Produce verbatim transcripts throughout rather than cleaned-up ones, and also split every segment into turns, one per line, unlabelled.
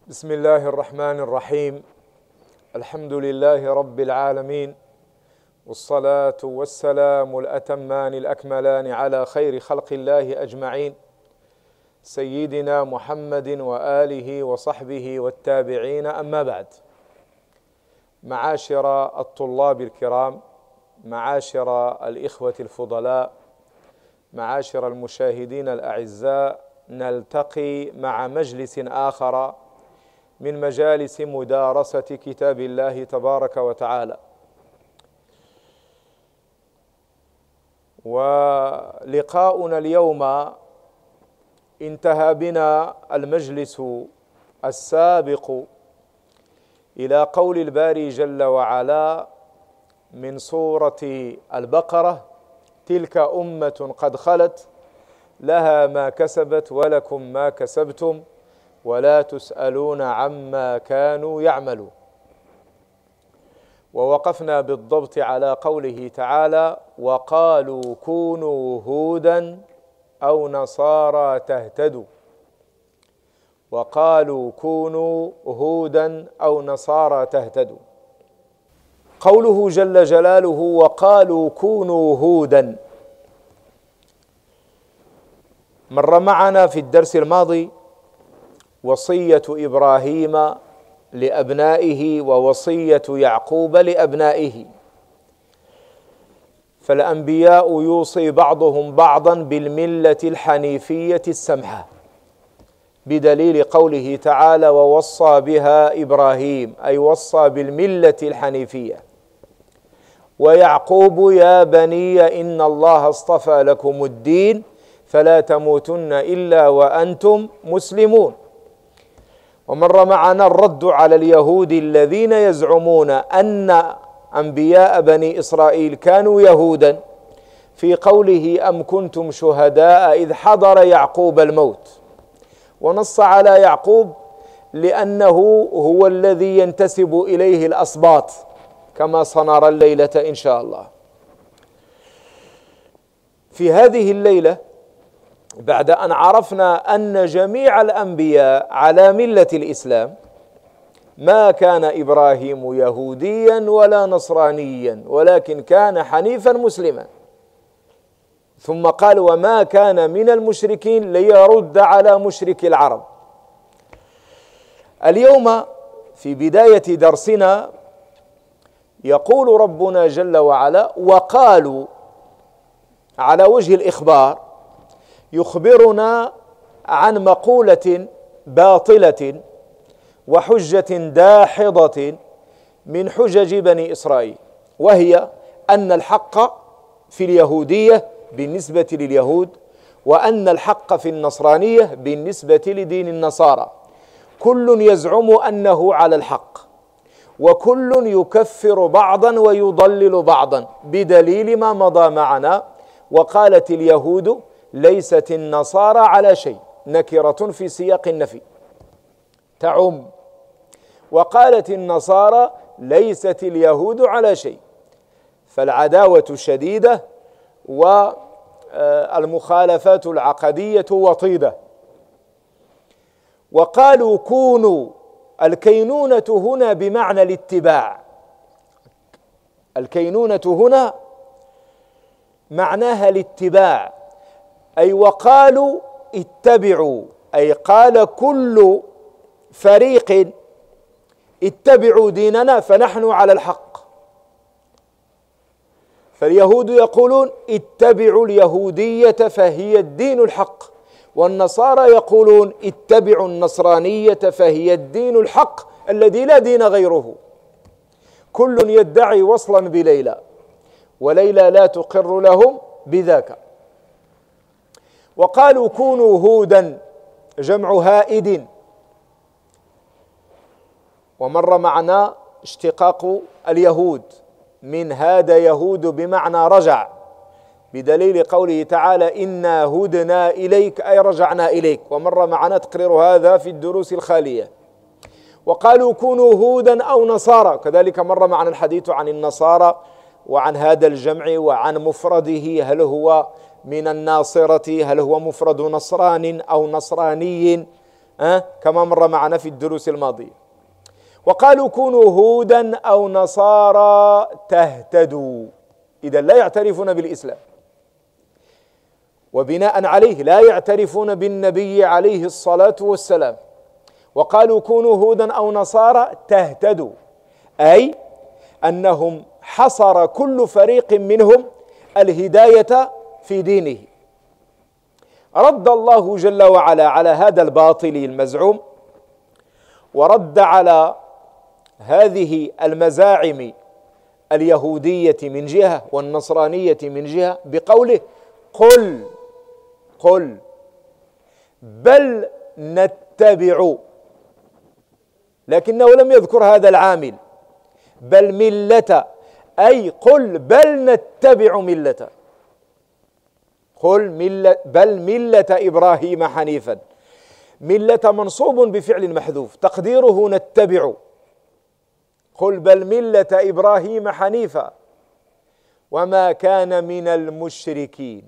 بسم الله الرحمن الرحيم. الحمد لله رب العالمين، والصلاة والسلام الأتمان الأكملان على خير خلق الله أجمعين، سيدنا محمد وآله وصحبه والتابعين. أما بعد، معاشر الطلاب الكرام، معاشر الإخوة الفضلاء، معاشر المشاهدين الأعزاء، نلتقي مع مجلس آخر من مجالس مدارسة كتاب الله تبارك وتعالى. ولقاؤنا اليوم انتهى بنا المجلس السابق إلى قول الباري جل وعلا من سورة البقرة: تلك أمة قد خلت لها ما كسبت ولكم ما كسبتم ولا تسألون عما كانوا يعملون. ووقفنا بالضبط على قوله تعالى: وقالوا كونوا هودا أو نصارى تهتدوا. وقالوا كونوا هودا أو نصارى تهتدوا. قوله جل جلاله وقالوا كونوا هودا مر معنا في الدرس الماضي وصية إبراهيم لأبنائه ووصية يعقوب لأبنائه، فالأنبياء يوصي بعضهم بعضا بالملة الحنيفية السمحة، بدليل قوله تعالى: ووصى بها إبراهيم، أي وصى بالملة الحنيفية. ويعقوب: يا بني إن الله اصطفى لكم الدين فلا تموتن إلا وأنتم مسلمون. ومر معنا الرد على اليهود الذين يزعمون أن أنبياء بني إسرائيل كانوا يهودا، في قوله: أم كنتم شهداء إذ حضر يعقوب الموت. ونص على يعقوب لأنه هو الذي ينتسب إليه الأسباط، كما سنرى الليلة إن شاء الله. في هذه الليلة، بعد أن عرفنا أن جميع الأنبياء على ملة الإسلام، ما كان إبراهيم يهوديا ولا نصرانيا، ولكن كان حنيفا مسلما. ثم قال: وما كان من المشركين، ليرد على مشرك العرب. اليوم في بداية درسنا يقول ربنا جل وعلا: وقالوا، على وجه الإخبار، يخبرنا عن مقولة باطلة وحجة داحضة من حجج بني إسرائيل، وهي أن الحق في اليهودية بالنسبة لليهود، وأن الحق في النصرانية بالنسبة لدين النصارى. كل يزعم أنه على الحق، وكل يكفر بعضا ويضلل بعضا، بدليل ما مضى معنا: وقالت اليهود ليست النصارى على شيء، نكرة في سياق النفي تعم. وقالت النصارى ليست اليهود على شيء، فالعداوة شديدة والمخالفات العقدية وطيدة. وقالوا كونوا، الكينونة هنا بمعنى الاتباع، الكينونة هنا معناها الاتباع، أي وقالوا اتبعوا، أي قال كل فريق اتبعوا ديننا فنحن على الحق. فاليهود يقولون اتبعوا اليهودية فهي الدين الحق، والنصارى يقولون اتبعوا النصرانية فهي الدين الحق الذي لا دين غيره. كل يدعي وصلا بليلى، وليلى لا تقر لهم بذاك. وقالوا كونوا هودا، جمع هائد. ومر معنا اشتقاق اليهود من هاد يهود بمعنى رجع، بدليل قوله تعالى: إنا هدنا إليك، أي رجعنا إليك. ومر معنا تقرير هذا في الدروس الخالية. وقالوا كونوا هودا أو نصارى، كذلك مر معنا الحديث عن النصارى وعن هذا الجمع وعن مفرده، هل هو من الناصرة، هل هو مفرد نصران أو نصراني، أه؟ كما مر معنا في الدروس الماضية. وقالوا كونوا هودا أو نصارى تهتدوا، إذا لا يعترفون بالإسلام، وبناء عليه لا يعترفون بالنبي عليه الصلاة والسلام. وقالوا كونوا هودا أو نصارى تهتدوا، أي أنهم حصر كل فريق منهم الهداية في دينه. رد الله جل وعلا على هذا الباطل المزعوم، ورد على هذه المزاعم اليهودية من جهة والنصرانية من جهة بقوله: قل قل بل نتبع، لكنه لم يذكر هذا العامل، بل ملة، أي قل بل نتبع ملة، قل ملة بل ملة إبراهيم حنيفا. ملة منصوب بفعل محذوف تقديره نتبع، قل بل ملة إبراهيم حنيفا وما كان من المشركين،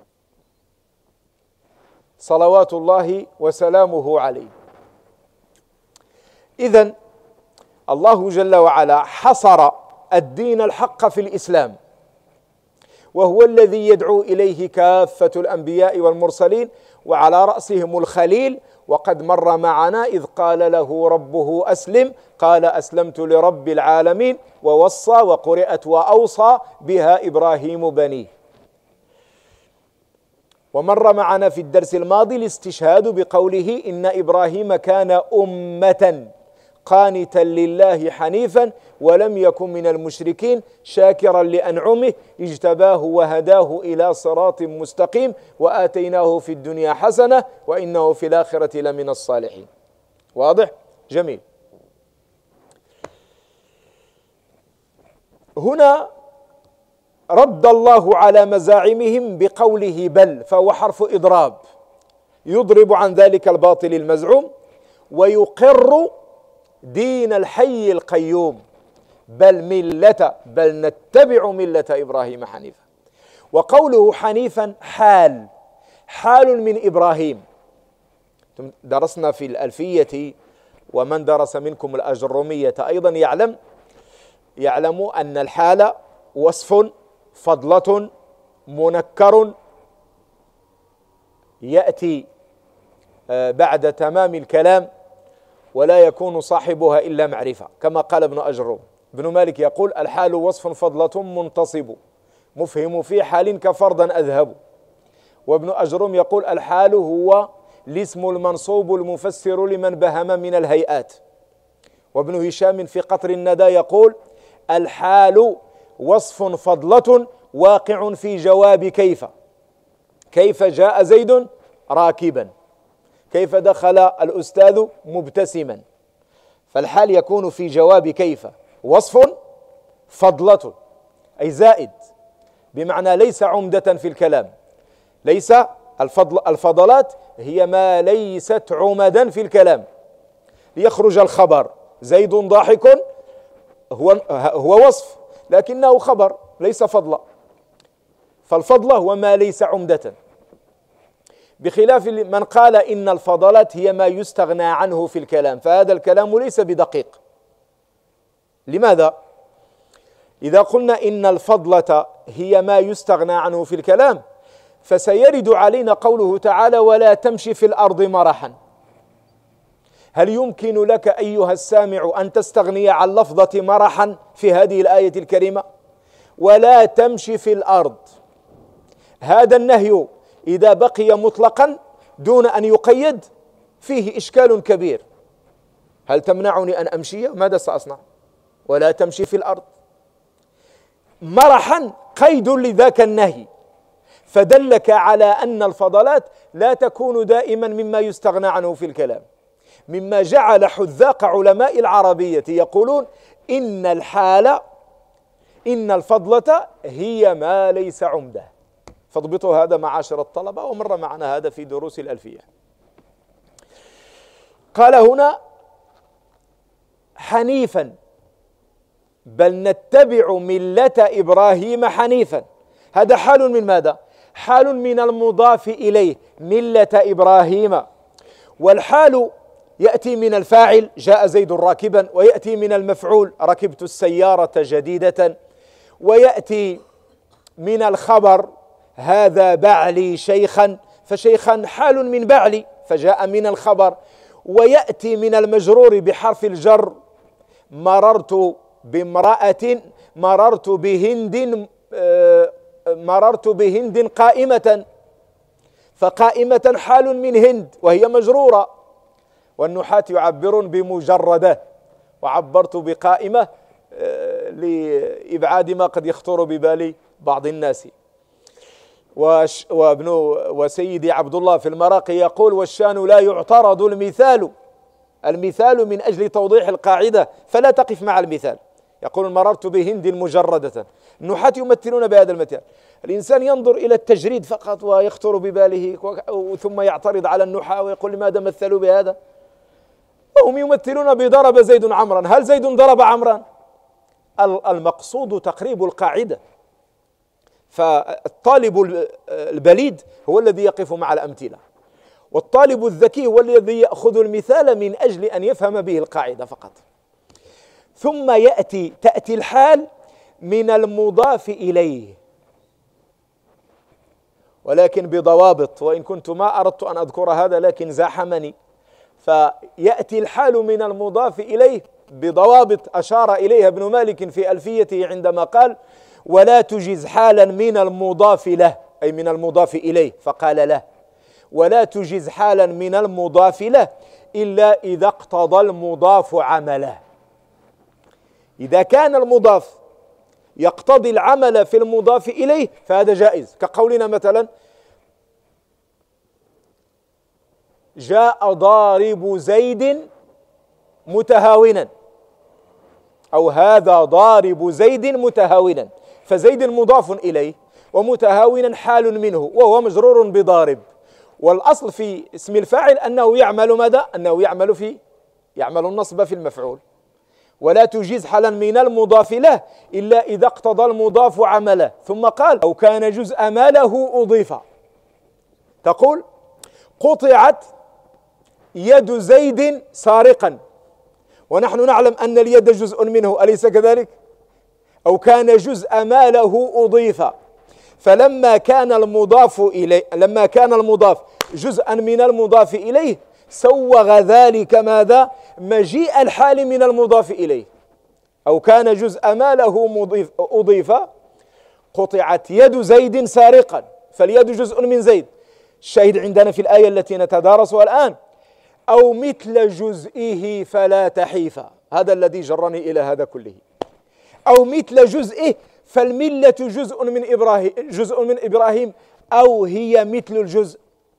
صلوات الله وسلامه عليه. إذن الله جل وعلا حصر الدين الحق في الإسلام، وهو الذي يدعو إليه كافة الأنبياء والمرسلين، وعلى رأسهم الخليل. وقد مر معنا إذ قال له ربه أسلم قال أسلمت لرب العالمين، ووصى وقرئت وأوصى بها إبراهيم بنيه. ومر معنا في الدرس الماضي الاستشهاد بقوله إن إبراهيم كان أمة قانتا لله حنيفا ولم يكن من المشركين شاكرا لأنعمه اجتباه وهداه إلى صراط مستقيم وآتيناه في الدنيا حسنة وإنه في الآخرة لمن الصالحين. واضح؟ جميل. هنا رد الله على مزاعمهم بقوله بل، فهو حرف إضراب يضرب عن ذلك الباطل المزعوم ويقر دين الحي القيوم. بل ملة بل نتبع ملة إبراهيم حنيفا. وقوله حنيفا حال حال من إبراهيم. درسنا في الألفية، ومن درس منكم الأجرمية أيضا يعلم يعلم أن الحال وصف فضلة منكر يأتي بعد تمام الكلام ولا يكون صاحبها إلا معرفة، كما قال ابن أجروم. ابن مالك يقول الحال وصف فضلة منتصب مفهم في حال كفرضا أذهب. وابن أجروم يقول الحال هو الاسم المنصوب المفسر لمن بهم من الهيئات. وابن هشام في قطر الندى يقول الحال وصف فضلة واقع في جواب كيف. كيف جاء زيد راكبا، كيف دخل الأستاذ مبتسما. فالحال يكون في جواب كيف وصف فضلة أي زائد، بمعنى ليس عمدة في الكلام. ليس الفضل الفضلات هي ما ليست عمدا في الكلام. ليخرج الخبر زيد ضاحك هو هو وصف لكنه خبر ليس فضلا. فالفضل هو ما ليس عمدة، بخلاف من قال إن الفضلات هي ما يستغنى عنه في الكلام، فهذا الكلام ليس بدقيق. لماذا؟ إذا قلنا إن الفضلة هي ما يستغنى عنه في الكلام فسيرد علينا قوله تعالى ولا تمشي في الأرض مرحا. هل يمكن لك أيها السامع أن تستغني عن لفظة مرحا في هذه الآية الكريمة؟ ولا تمشي في الأرض، هذا النهي إذا بقي مطلقا دون أن يقيد فيه إشكال كبير. هل تمنعني أن أمشي؟ ماذا سأصنع؟ ولا تمشي في الأرض. مرحا قيد لذاك النهي، فدلك على أن الفضلات لا تكون دائما مما يستغنى عنه في الكلام، مما جعل حذاق علماء العربية يقولون إن الحال إن الفضلة هي ما ليس عمده. فاضبطوا هذا معاشر الطلبة، ومر معنا هذا في دروس الألفية. قال هنا حنيفا بل نتبع ملة إبراهيم حنيفا. هذا حال من ماذا؟ حال من المضاف إليه ملة إبراهيم، والحال يأتي من الفاعل جاء زيد راكبا، ويأتي من المفعول ركبت السيارة جديدة، ويأتي من الخبر هذا بعلي شيخا، فشيخا حال من بعلي فجاء من الخبر. ويأتي من المجرور بحرف الجر مررت بامرأة، مررت بهند، مررت بهند قائمة، فقائمة حال من هند وهي مجرورة. والنحاة يعبرون بمجردة، وعبرت بقائمة لإبعاد ما قد يخطر ببال بعض الناس. وابن وسيدي عبد الله في المراقي يقول: والشان لا يعترض المثال، المثال من أجل توضيح القاعدة فلا تقف مع المثال. يقول: مررت بهند مجردة. النحاة يمثلون بهذا المثال. الإنسان ينظر إلى التجريد فقط ويخطر بباله، ثم يعترض على النحاة ويقول: لماذا مثلوا بهذا؟ وهم يمثلون بضرب زيد عمرا. هل زيد ضرب عمرا؟ المقصود تقريب القاعدة. فالطالب البليد هو الذي يقف مع الأمثلة، والطالب الذكي هو الذي يأخذ المثال من أجل أن يفهم به القاعدة فقط. ثم يأتي تأتي الحال من المضاف إليه، ولكن بضوابط، وإن كنت ما أردت أن أذكر هذا لكن زاحمني. فيأتي الحال من المضاف إليه بضوابط أشار إليها ابن مالك في ألفيته عندما قال: ولا تجز حالا من المضاف له، أي من المضاف إليه، فقال له: ولا تجز حالا من المضاف له إلا إذا اقتضى المضاف عمله. إذا كان المضاف يقتضي العمل في المضاف إليه فهذا جائز، كقولنا مثلا: جاء ضارب زيد متهاونا، أو هذا ضارب زيد متهاونا، فزيد مضاف إليه ومتهاونا حال منه وهو مجرور بضارب. والأصل في اسم الفاعل أنه يعمل ماذا؟ أنه يعمل في يعمل النصب في المفعول. ولا تجيز حالا من المضاف له إلا إذا اقتضى المضاف عمله. ثم قال: أو كان جزء ماله أضيف. تقول: قطعت يد زيد سارقا، ونحن نعلم أن اليد جزء منه، أليس كذلك؟ أو كان جزء ماله أضيف، فلما كان المضاف إليه لما كان المضاف جزءا من المضاف إليه سوغ ذلك ماذا؟ مجيء الحال من المضاف إليه. أو كان جزء ماله مضيف أضيف، قطعت يد زيد سارقا، فاليد جزء من زيد. الشاهد عندنا في الآية التي نتدارسها الآن: أو مثل جزئه فلا تحيفا. هذا الذي جرني إلى هذا كله. أو مثل جزئه، فالملة جزء من إبراهيم جزء من إبراهيم أو هي مثل الجزء.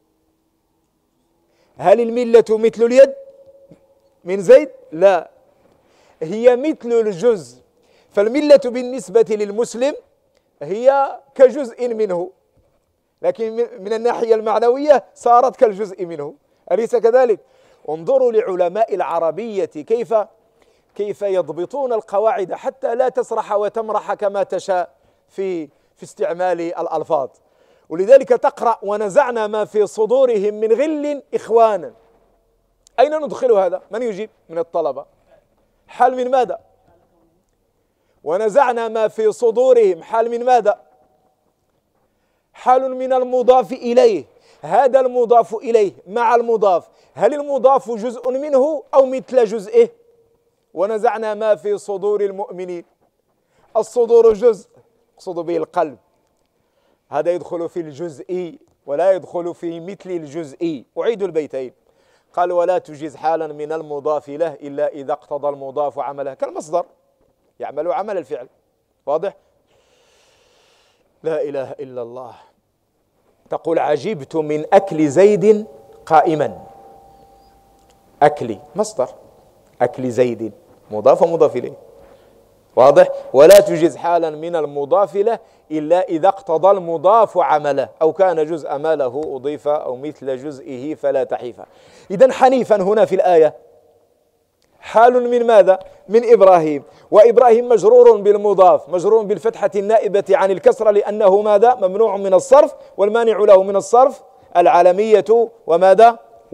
هل الملة مثل اليد من زيد؟ لا، هي مثل الجزء. فالملة بالنسبة للمسلم هي كجزء منه، لكن من الناحية المعنوية صارت كالجزء منه، أليس كذلك؟ انظروا لعلماء العربية كيف كيف يضبطون القواعد حتى لا تسرح وتمرح كما تشاء في في استعمال الألفاظ. ولذلك تقرأ: ونزعنا ما في صدورهم من غل إخوانا. أين ندخل هذا؟ من يجيب من الطلبة؟ حال من ماذا؟ ونزعنا ما في صدورهم حال من ماذا؟ حال من المضاف إليه. هذا المضاف إليه مع المضاف، هل المضاف جزء منه أو مثل جزئه؟ ونزعنا ما في صدور المؤمنين، الصدور جزء أقصد به القلب، هذا يدخل في الجزء ولا يدخل في مثل الجزء. أعيد البيتين. قال: ولا تجيز حالا من المضاف له إلا إذا اقتضى المضاف عمله، كالمصدر يعمل عمل الفعل. واضح؟ لا إله إلا الله. تقول: عجبت من أكل زيد قائما. أكلي مصدر، أكل زيد مضاف ومضاف إليه. واضح؟ ولا تجز حالا من المضاف له إلا إذا اقتضى المضاف عمله، أو كان جزء ماله أضيف أو مثل جزئه فلا تحيفا. إذن حنيفا هنا في الآية حال من ماذا؟ من إبراهيم. وإبراهيم مجرور بالمضاف، مجرور بالفتحة النائبة عن الكسرة، لأنه ماذا؟ ممنوع من الصرف، والمانع له من الصرف العالمية وماذا؟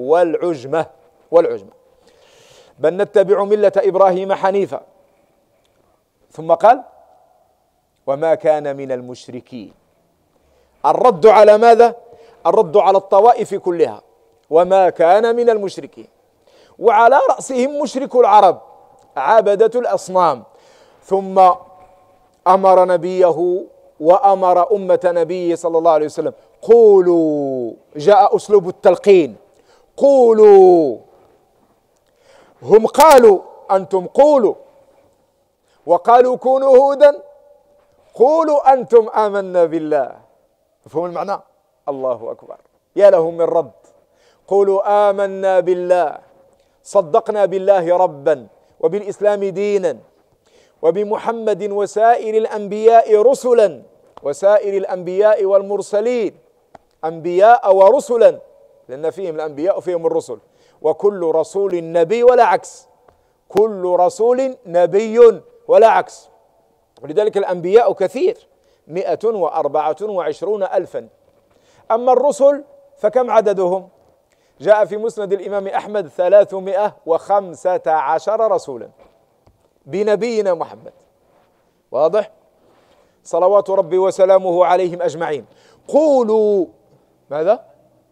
والعجمة والعجمة بل نتبع ملة إبراهيم حنيفا. ثم قال وما كان من المشركين. الرد على ماذا؟ الرد على الطوائف كلها، وما كان من المشركين، وعلى رأسهم مشرك العرب عابدة الأصنام. ثم أمر نبيه وأمر أمة نبيه صلى الله عليه وسلم قولوا، جاء أسلوب التلقين، قولوا. هم قالوا أنتم قولوا، وقالوا كونوا هودا، قولوا أنتم آمنا بالله. مفهوم المعنى؟ الله أكبر، يا لهم من رد. قولوا آمنا بالله، صدقنا بالله ربا وبالإسلام دينا وبمحمد وسائر الأنبياء رسلا، وسائر الأنبياء والمرسلين، أنبياء ورسلا، لأن فيهم الأنبياء وفيهم الرسل، وكل رسول نبي ولا عكس، كل رسول نبي ولا عكس. ولذلك الأنبياء كثير، مئة وأربعة وعشرون ألفا. أما الرسل فكم عددهم؟ جاء في مسند الإمام أحمد ثلاثمائة وخمسة عشر رسولا بنبينا محمد. واضح؟ صلوات ربي وسلامه عليهم أجمعين. قولوا ماذا؟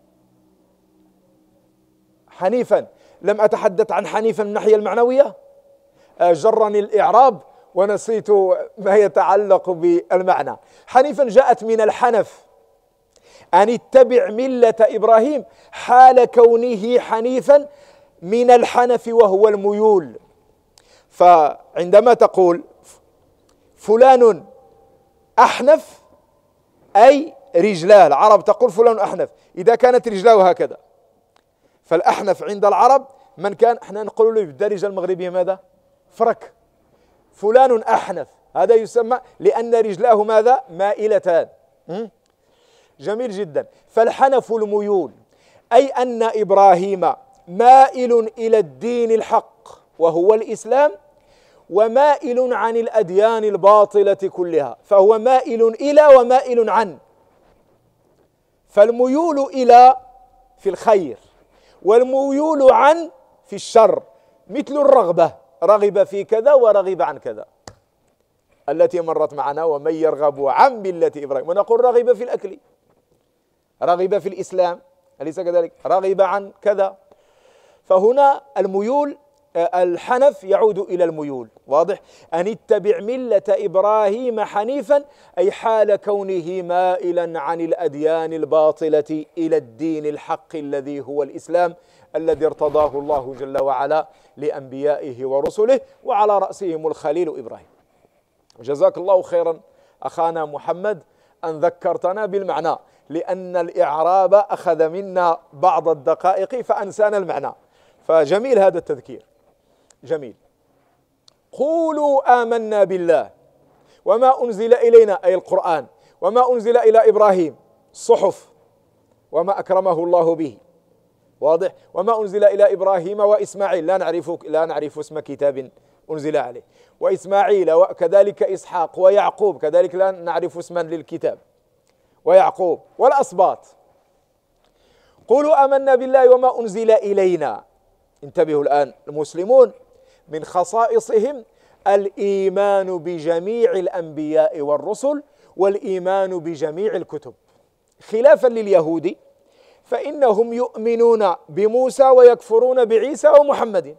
حنيفا. لم أتحدث عن حنيفا من الناحية المعنوية، جرني الإعراب ونسيت ما يتعلق بالمعنى. حنيفا جاءت من الحنف، أن اتبع ملة إبراهيم، حال كونه حنيفا من الحنف وهو الميول. فعندما تقول فلان أحنف أي رجلاه، العرب تقول فلان أحنف إذا كانت رجلاه هكذا. فالأحنف عند العرب من كان، احنا نقول له بالدارجة المغربية ماذا؟ فرك. فلان أحنف هذا يسمى لأن رجلاه ماذا؟ مائلتان. جميل جدا. فالحنف الميول، أي أن إبراهيم مائل إلى الدين الحق وهو الإسلام، ومائل عن الأديان الباطلة كلها، فهو مائل إلى ومائل عن. فالميول إلى في الخير، والميول عن في الشر، مثل الرغبة، رغب في كذا ورغب عن كذا التي مرت معنا، ومن يرغب عن ملة إبراهيم، ونقول رغب في الأكل، رغب في الإسلام، أليس كذلك؟ رغب عن كذا. فهنا الميول، الحنف يعود إلى الميول. واضح؟ أن اتبع ملة إبراهيم حنيفا، أي حال كونه مائلا عن الأديان الباطلة إلى الدين الحق الذي هو الإسلام، الذي ارتضاه الله جل وعلا لأنبيائه ورسله، وعلى رأسهم الخليل إبراهيم. جزاك الله خيرا أخانا محمد أن ذكرتنا بالمعنى، لأن الإعراب أخذ منا بعض الدقائق فأنسانا المعنى، فجميل هذا التذكير، جميل. قولوا آمنا بالله وما أنزل إلينا، أي القرآن، وما أنزل إلى إبراهيم، الصحف، وما أكرمه الله به. واضح؟ وما أنزل إلى إبراهيم وإسماعيل، لا نعرف لا نعرف اسم كتاب أنزل عليه، وإسماعيل وكذلك إسحاق ويعقوب، كذلك لا نعرف اسما للكتاب، ويعقوب والأسباط. قولوا آمنا بالله وما أنزل إلينا. انتبهوا الآن، المسلمون من خصائصهم الإيمان بجميع الأنبياء والرسل، والإيمان بجميع الكتب، خلافا لليهود فإنهم يؤمنون بموسى ويكفرون بعيسى ومحمد،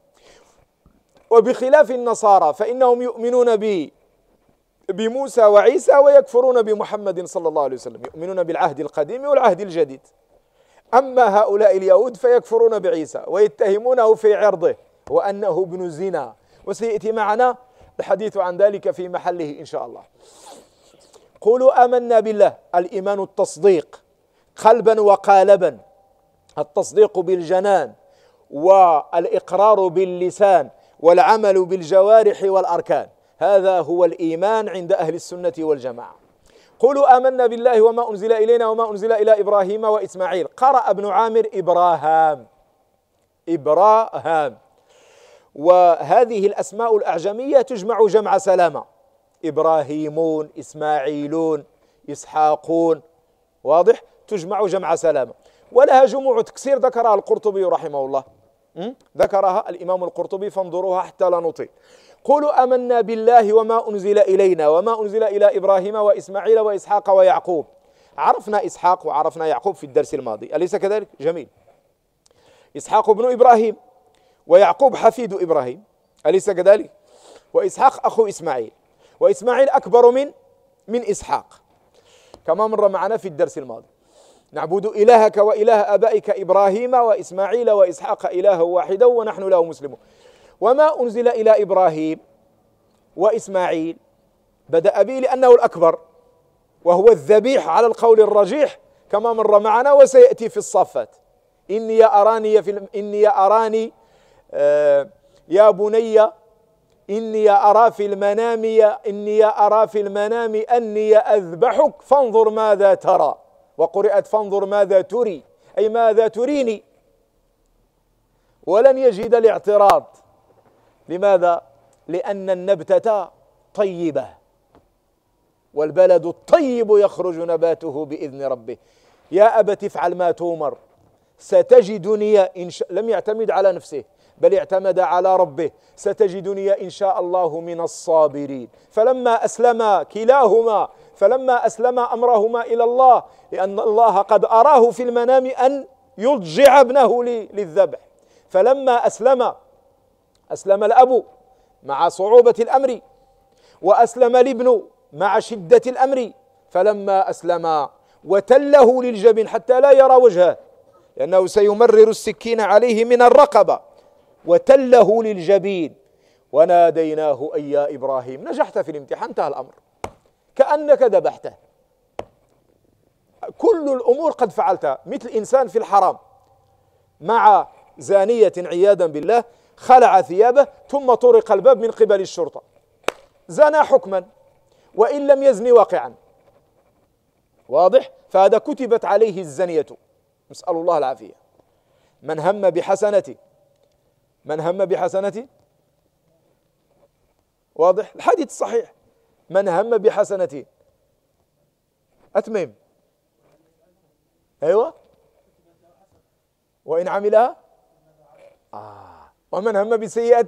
وبخلاف النصارى فإنهم يؤمنون ب بموسى وعيسى ويكفرون بمحمد صلى الله عليه وسلم، يؤمنون بالعهد القديم والعهد الجديد. أما هؤلاء اليهود فيكفرون بعيسى ويتهمونه في عرضه وأنه ابن الزنا، وسيأتي معنا الحديث عن ذلك في محله إن شاء الله. قولوا آمنا بالله، الإيمان التصديق قلبا وقالبا، التصديق بالجنان والإقرار باللسان والعمل بالجوارح والأركان، هذا هو الإيمان عند أهل السنة والجماعة. قولوا آمنا بالله وما أنزل إلينا وما أنزل إلى إبراهيم وإسماعيل. قرأ ابن عامر إبراهام، إبراهام، وهذه الأسماء الأعجمية تجمع جمع سلامة، إبراهيمون، إسماعيلون، إسحاقون، واضح؟ تجمع جمع سلامة. ولها جموع تكسير ذكرها القرطبي رحمه الله، ذكرها الإمام القرطبي فانظروها حتى لا نطيل. قولوا آمنا بالله وما أنزل إلينا وما أنزل إلى إبراهيم وإسماعيل وإسحاق ويعقوب. عرفنا إسحاق وعرفنا يعقوب في الدرس الماضي، أليس كذلك؟ جميل. إسحاق ابن إبراهيم ويعقوب حفيد إبراهيم، أليس كذلك؟ وإسحاق أخو إسماعيل، وإسماعيل أكبر من من إسحاق كما مر معنا في الدرس الماضي. نعبد إلهك وإله آبائك إبراهيم وإسماعيل وإسحاق إلها واحدا ونحن له مسلمون. وما أنزل إلى إبراهيم وإسماعيل بدأ به لأنه الأكبر وهو الذبيح على القول الرجيح كما مر معنا وسيأتي في الصافات. إني أراني في إني أراني آه يا بني إني أرى في المنام إني أرى في المنام أني أذبحك فانظر ماذا ترى، وقرئت فانظر ماذا تري، أي ماذا تريني. ولن يجد الاعتراض. لماذا؟ لأن النبتة طيبة، والبلد الطيب يخرج نباته بإذن ربه. يا أبت افعل ما تؤمر ستجدني إن شاء. لم يعتمد على نفسه بل اعتمد على ربه. ستجدني إن شاء الله من الصابرين. فلما أسلم كلاهما فلما أسلم أمرهما إلى الله، لأن الله قد أراه في المنام أن يضجع ابنه للذبح، فلما أسلم أسلم الأب مع صعوبة الأمر، وأسلم الابن مع شدة الأمر. فلما أسلم وتله للجبين حتى لا يرى وجهه لأنه سيمرر السكين عليه من الرقبة، وتله للجبين وناديناه أي يا إبراهيم. نجحت في الامتحان، انتهى الأمر، كأنك ذبحته. كل الأمور قد فعلتها. مثل إنسان في الحرام مع زانية عياذا بالله، خلع ثيابه ثم طرق الباب من قبل الشرطة، زنى حكما وإن لم يزني واقعا، واضح؟ فهذا كتبت عليه الزنية، نسأل الله العافية. من هم بحسنة من هم بحسنة واضح؟ الحديث الصحيح، من هم بحسنة أتمم، أيوة، وإن عملها آه. ومن هم بسيئة.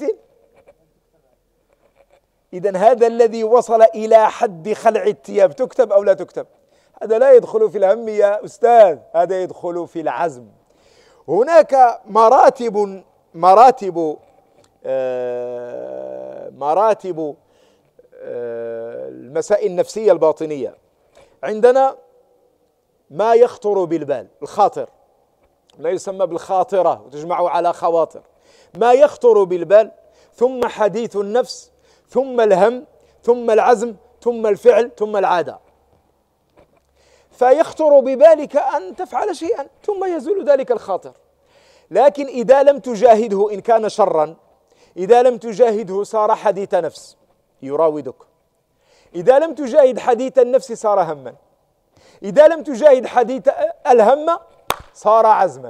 إذن هذا الذي وصل إلى حد خلع الثياب تكتب أو لا تكتب؟ هذا لا يدخل في الهم يا أستاذ، هذا يدخل في العزم. هناك مراتب مراتب آه مراتب آه المسائل النفسية الباطنية. عندنا ما يخطر بالبال، الخاطر، ما يسمى بالخاطرة وتجمع على خواطر. ما يخطر بالبال، ثم حديث النفس، ثم الهم، ثم العزم، ثم الفعل، ثم العادة. فيخطر ببالك أن تفعل شيئا ثم يزول ذلك الخاطر، لكن إذا لم تجاهده إن كان شرا، إذا لم تجاهده صار حديث نفس يراودك، إذا لم تجاهد حديث النفس صار هما، إذا لم تجاهد حديث الهم صار عزما.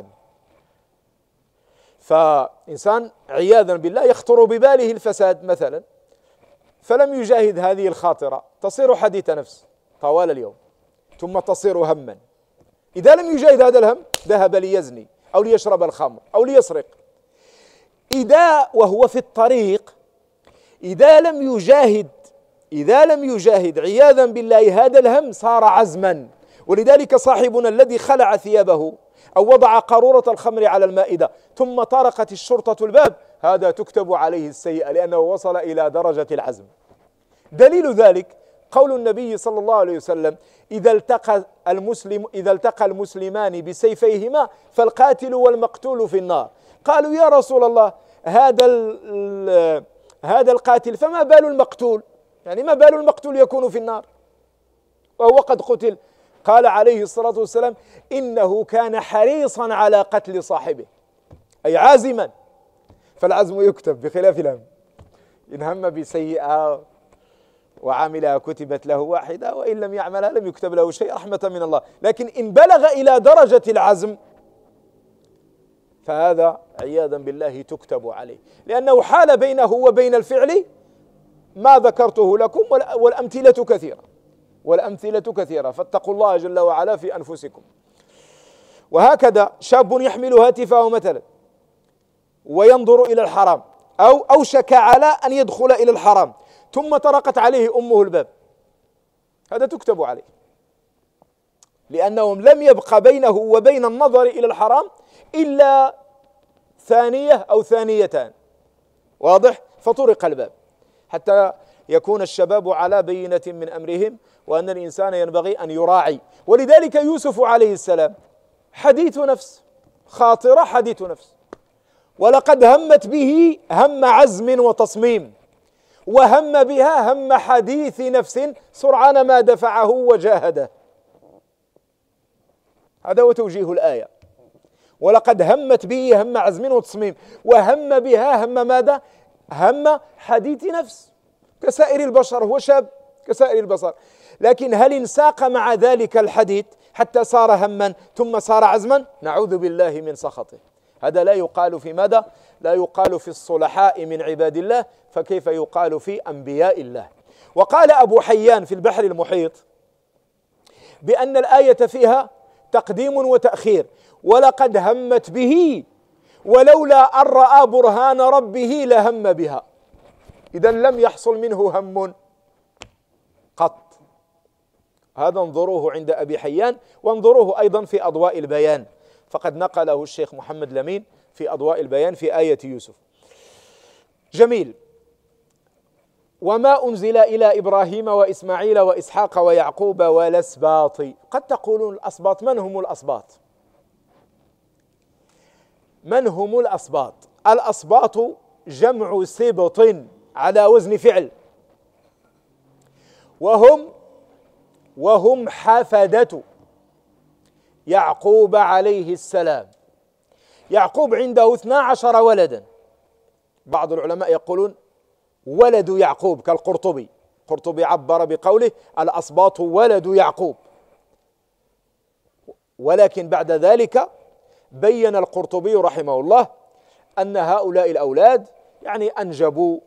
فإنسان عياذا بالله يخطر بباله الفساد مثلا، فلم يجاهد هذه الخاطرة تصير حديث نفس طوال اليوم، ثم تصير هما. إذا لم يجاهد هذا الهم ذهب ليزني أو ليشرب الخمر أو ليسرق. إذا وهو في الطريق إذا لم يجاهد إذا لم يجاهد عياذا بالله هذا الهم صار عزما. ولذلك صاحبنا الذي خلع ثيابه أو وضع قارورة الخمر على المائدة ثم طرقت الشرطة الباب، هذا تكتب عليه السيئة لأنه وصل إلى درجة العزم. دليل ذلك قول النبي صلى الله عليه وسلم: إذا التقى المسلم إذا التقى المسلمان بسيفيهما فالقاتل والمقتول في النار. قالوا: يا رسول الله، هذا هذا القاتل فما بال المقتول؟ يعني ما بال المقتول يكون في النار وهو قد قتل؟ قال عليه الصلاة والسلام: إنه كان حريصا على قتل صاحبه، أي عازما. فالعزم يكتب بخلاف الهم. إن هم بسيئة وعملها كتبت له واحدة، وإن لم يعملها لم يكتب له شيء رحمة من الله. لكن إن بلغ إلى درجة العزم فهذا عياذا بالله تكتب عليه، لأنه حال بينه وبين الفعل ما ذكرته لكم، والأمثلة كثيرة والأمثلة كثيرة فاتقوا الله جل وعلا في أنفسكم. وهكذا شاب يحمل هاتفه مثلا وينظر إلى الحرام، أو أوشك على أن يدخل إلى الحرام ثم طرقت عليه أمه الباب، هذا تكتب عليه، لأنهم لم يبق بينه وبين النظر إلى الحرام إلا ثانية أو ثانيتان، واضح؟ فطرق الباب حتى يكون الشباب على بينة من أمرهم، وأن الإنسان ينبغي أن يراعي. ولذلك يوسف عليه السلام حديث نفس، خاطرة حديث نفس، ولقد همت به هم عزم وتصميم، وهم بها هم حديث نفس سرعان ما دفعه وجاهده. هذا هو توجيه الآية، ولقد همت به هم عزم وتصميم، وهم بها هم ماذا؟ هم حديث نفس، كسائر البشر، هو شاب كسائر البشر، لكن هل انساق مع ذلك الحديث حتى صار هما ثم صار عزما؟ نعوذ بالله من سخطه. هذا لا يقال في ماذا؟ لا يقال في الصلحاء من عباد الله، فكيف يقال في أنبياء الله؟ وقال أبو حيان في البحر المحيط بأن الآية فيها تقديم وتأخير، ولقد همت به ولولا أن رأى برهان ربه لهم بها، إذا لم يحصل منه هم قط. هذا انظروه عند أبي حيان، وانظروه أيضا في أضواء البيان، فقد نقله الشيخ محمد لمين في أضواء البيان في آية يوسف. جميل. وما أنزل إلى إبراهيم وإسماعيل وإسحاق ويعقوب والأسباط. قد تقولون الأسباط، من هم الأسباط؟ من هم الأسباط؟ الأسباط جمع سبط على وزن فعل، وهم وهم حفدة يعقوب عليه السلام. يعقوب عنده اثنا عشر ولدا، بعض العلماء يقولون ولد يعقوب كالقرطبي، القرطبي عبر بقوله الأسباط ولد يعقوب، ولكن بعد ذلك بين القرطبي رحمه الله أن هؤلاء الأولاد يعني أنجبوا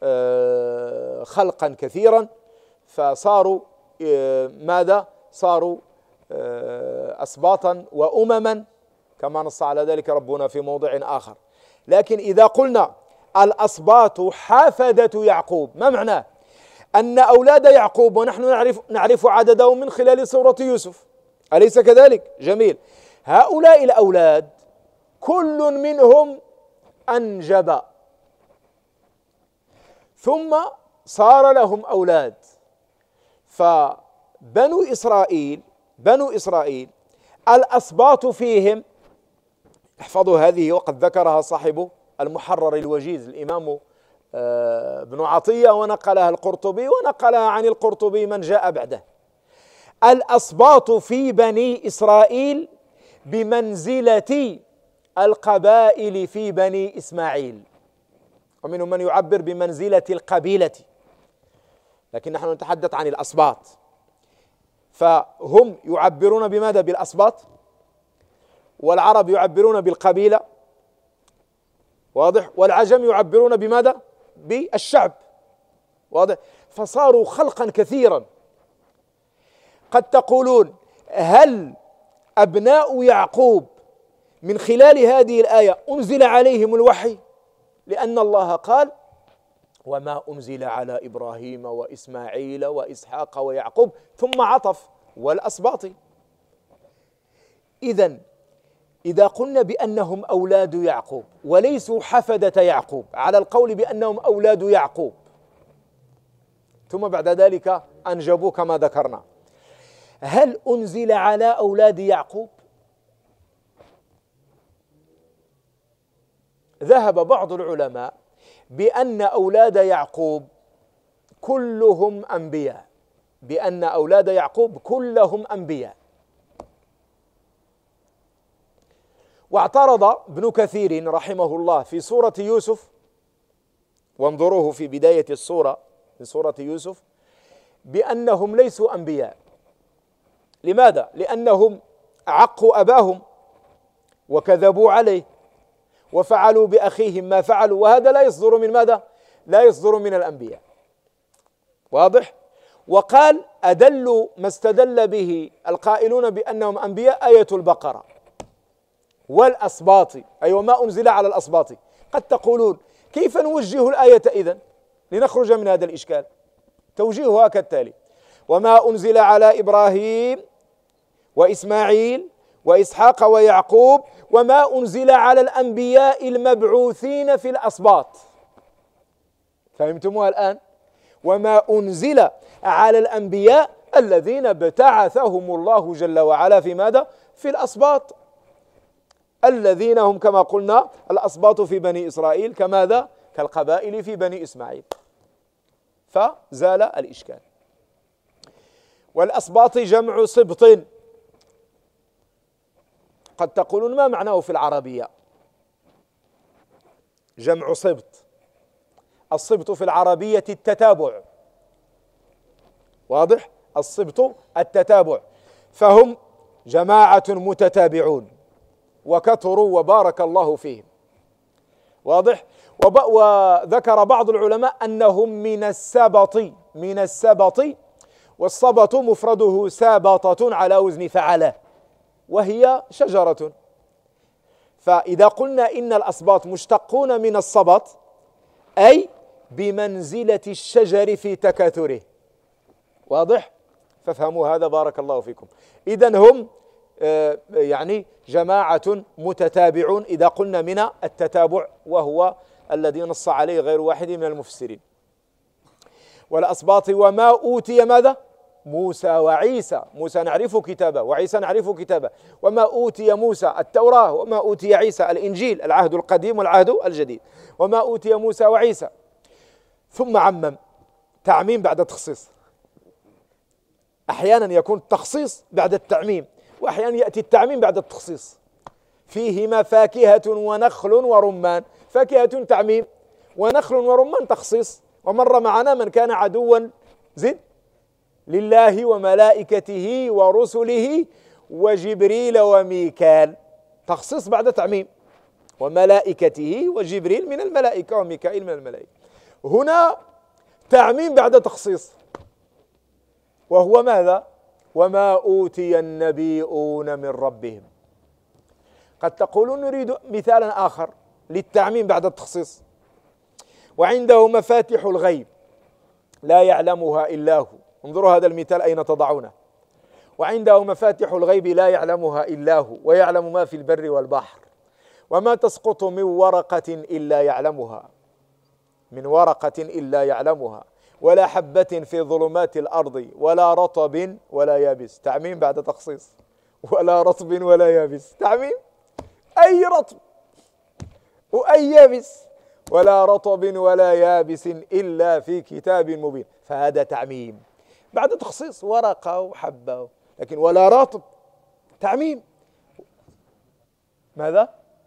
خلقا كثيرا، فصاروا ماذا؟ صاروا أسباطا وأمما كما نص على ذلك ربنا في موضع آخر. لكن إذا قلنا الأسباط حافدة يعقوب، ما معناه؟ أن أولاد يعقوب، ونحن نعرف نعرف عددهم من خلال سورة يوسف، أليس كذلك؟ جميل. هؤلاء الأولاد كل منهم أنجب، ثم صار لهم أولاد. فبنو إسرائيل بنو إسرائيل الأسباط فيهم، احفظوا هذه وقد ذكرها صاحب المحرر الوجيز الإمام ابن عطية، ونقلها القرطبي، ونقلها عن القرطبي من جاء بعده. الأسباط في بني إسرائيل بمنزلة القبائل في بني إسماعيل، ومنهم من يعبر بمنزلة القبيلة، لكن نحن نتحدث عن الأسباط. فهم يعبرون بماذا؟ بالأسباط، والعرب يعبرون بالقبيلة، واضح؟ والعجم يعبرون بماذا؟ بالشعب، واضح؟ فصاروا خلقا كثيرا. قد تقولون هل أبناء يعقوب من خلال هذه الآية أنزل عليهم الوحي؟ لأن الله قال وما أنزل على إبراهيم وإسماعيل وإسحاق ويعقوب، ثم عطف والأسباط. إذن إذا قلنا بأنهم أولاد يعقوب وليسوا حفدة يعقوب، على القول بأنهم أولاد يعقوب ثم بعد ذلك أنجبوا كما ذكرنا، هل أنزل على أولاد يعقوب؟ ذهب بعض العلماء بأن أولاد يعقوب كلهم أنبياء، بأن أولاد يعقوب كلهم أنبياء. واعترض ابن كثير رحمه الله في سورة يوسف، وانظروه في بداية السورة من سورة يوسف، بأنهم ليسوا أنبياء. لماذا؟ لأنهم عقوا أباهم وكذبوا عليه وفعلوا بأخيهم ما فعلوا، وهذا لا يصدر من ماذا؟ لا يصدر من الأنبياء، واضح؟ وقال أدل ما استدل به القائلون بأنهم أنبياء آية البقرة، والأسباط، أي وما أنزل على الأسباط. قد تقولون كيف نوجه الآية إذن لنخرج من هذا الإشكال؟ توجيهها كالتالي: وما أنزل على إبراهيم وإسماعيل وإسحاق ويعقوب وما أنزل على الأنبياء المبعوثين في الأسباط. فهمتموها الآن؟ وما أنزل على الأنبياء الذين ابتعثهم الله جل وعلا في ماذا؟ في الأسباط، الذين هم كما قلنا الأسباط في بني إسرائيل كماذا؟ كالقبائل في بني إسماعيل، فزال الإشكال. والأسباط جمع سبط. قد تقولون ما معناه في العربية جمع سبط؟ السبط في العربية التتابع، واضح؟ السبط التتابع، فهم جماعة متتابعون وكثروا وبارك الله فيهم، واضح؟ وذكر بعض العلماء أنهم من السبط، من السبط، والسبط مفرده سابطة على وزن فعلة، وهي شجرة. فإذا قلنا إن الأسباط مشتقون من السبط أي بمنزلة الشجر في تكاثره، واضح؟ فافهموا هذا بارك الله فيكم. إذن هم يعني جماعة متتابعون إذا قلنا من التتابع، وهو الذي نص عليه غير واحد من المفسرين. والأسباط وما أوتي ماذا؟ موسى وعيسى. موسى نعرف كتابه وعيسى نعرف كتابه. وما أوتي موسى التوراة وما أوتي عيسى الإنجيل، العهد القديم والعهد الجديد. وما أوتي موسى وعيسى. ثم عمم، تعميم بعد تخصيص. أحيانا يكون التخصيص بعد التعميم، وأحيانا يأتي التعميم بعد التخصيص. فيهما فاكهة ونخل ورمان، فاكهة تعميم ونخل ورمان تخصيص. ومر معنا من كان عدوا زد لله وملائكته ورسله وجبريل وميكال، تخصيص بعد تعميم. وملائكته وجبريل من الملائكة وميكائيل من الملائكة. هنا تعميم بعد تخصيص، وهو ماذا؟ وما أوتي النبيون من ربهم. قد تقولون نريد مثالا آخر للتعميم بعد التخصيص. وعنده مفاتح الغيب لا يعلمها إلا هو. انظروا هذا المثال أين تضعونه. وعنده مفاتح الغيب لا يعلمها إلا هو ويعلم ما في البر والبحر وما تسقط من ورقة إلا يعلمها، من ورقة إلا يعلمها، ولا حبة في ظلمات الأرض ولا رطب ولا يابس. تعميم بعد تخصيص. ولا رطب ولا يابس، تعميم. أي رطب وأي يابس، ولا رطب ولا يابس إلا في كتاب مبين. فهذا تعميم بعد تخصيص، ورقة وحبة، لكن ولا رطب تعميم. ماذا؟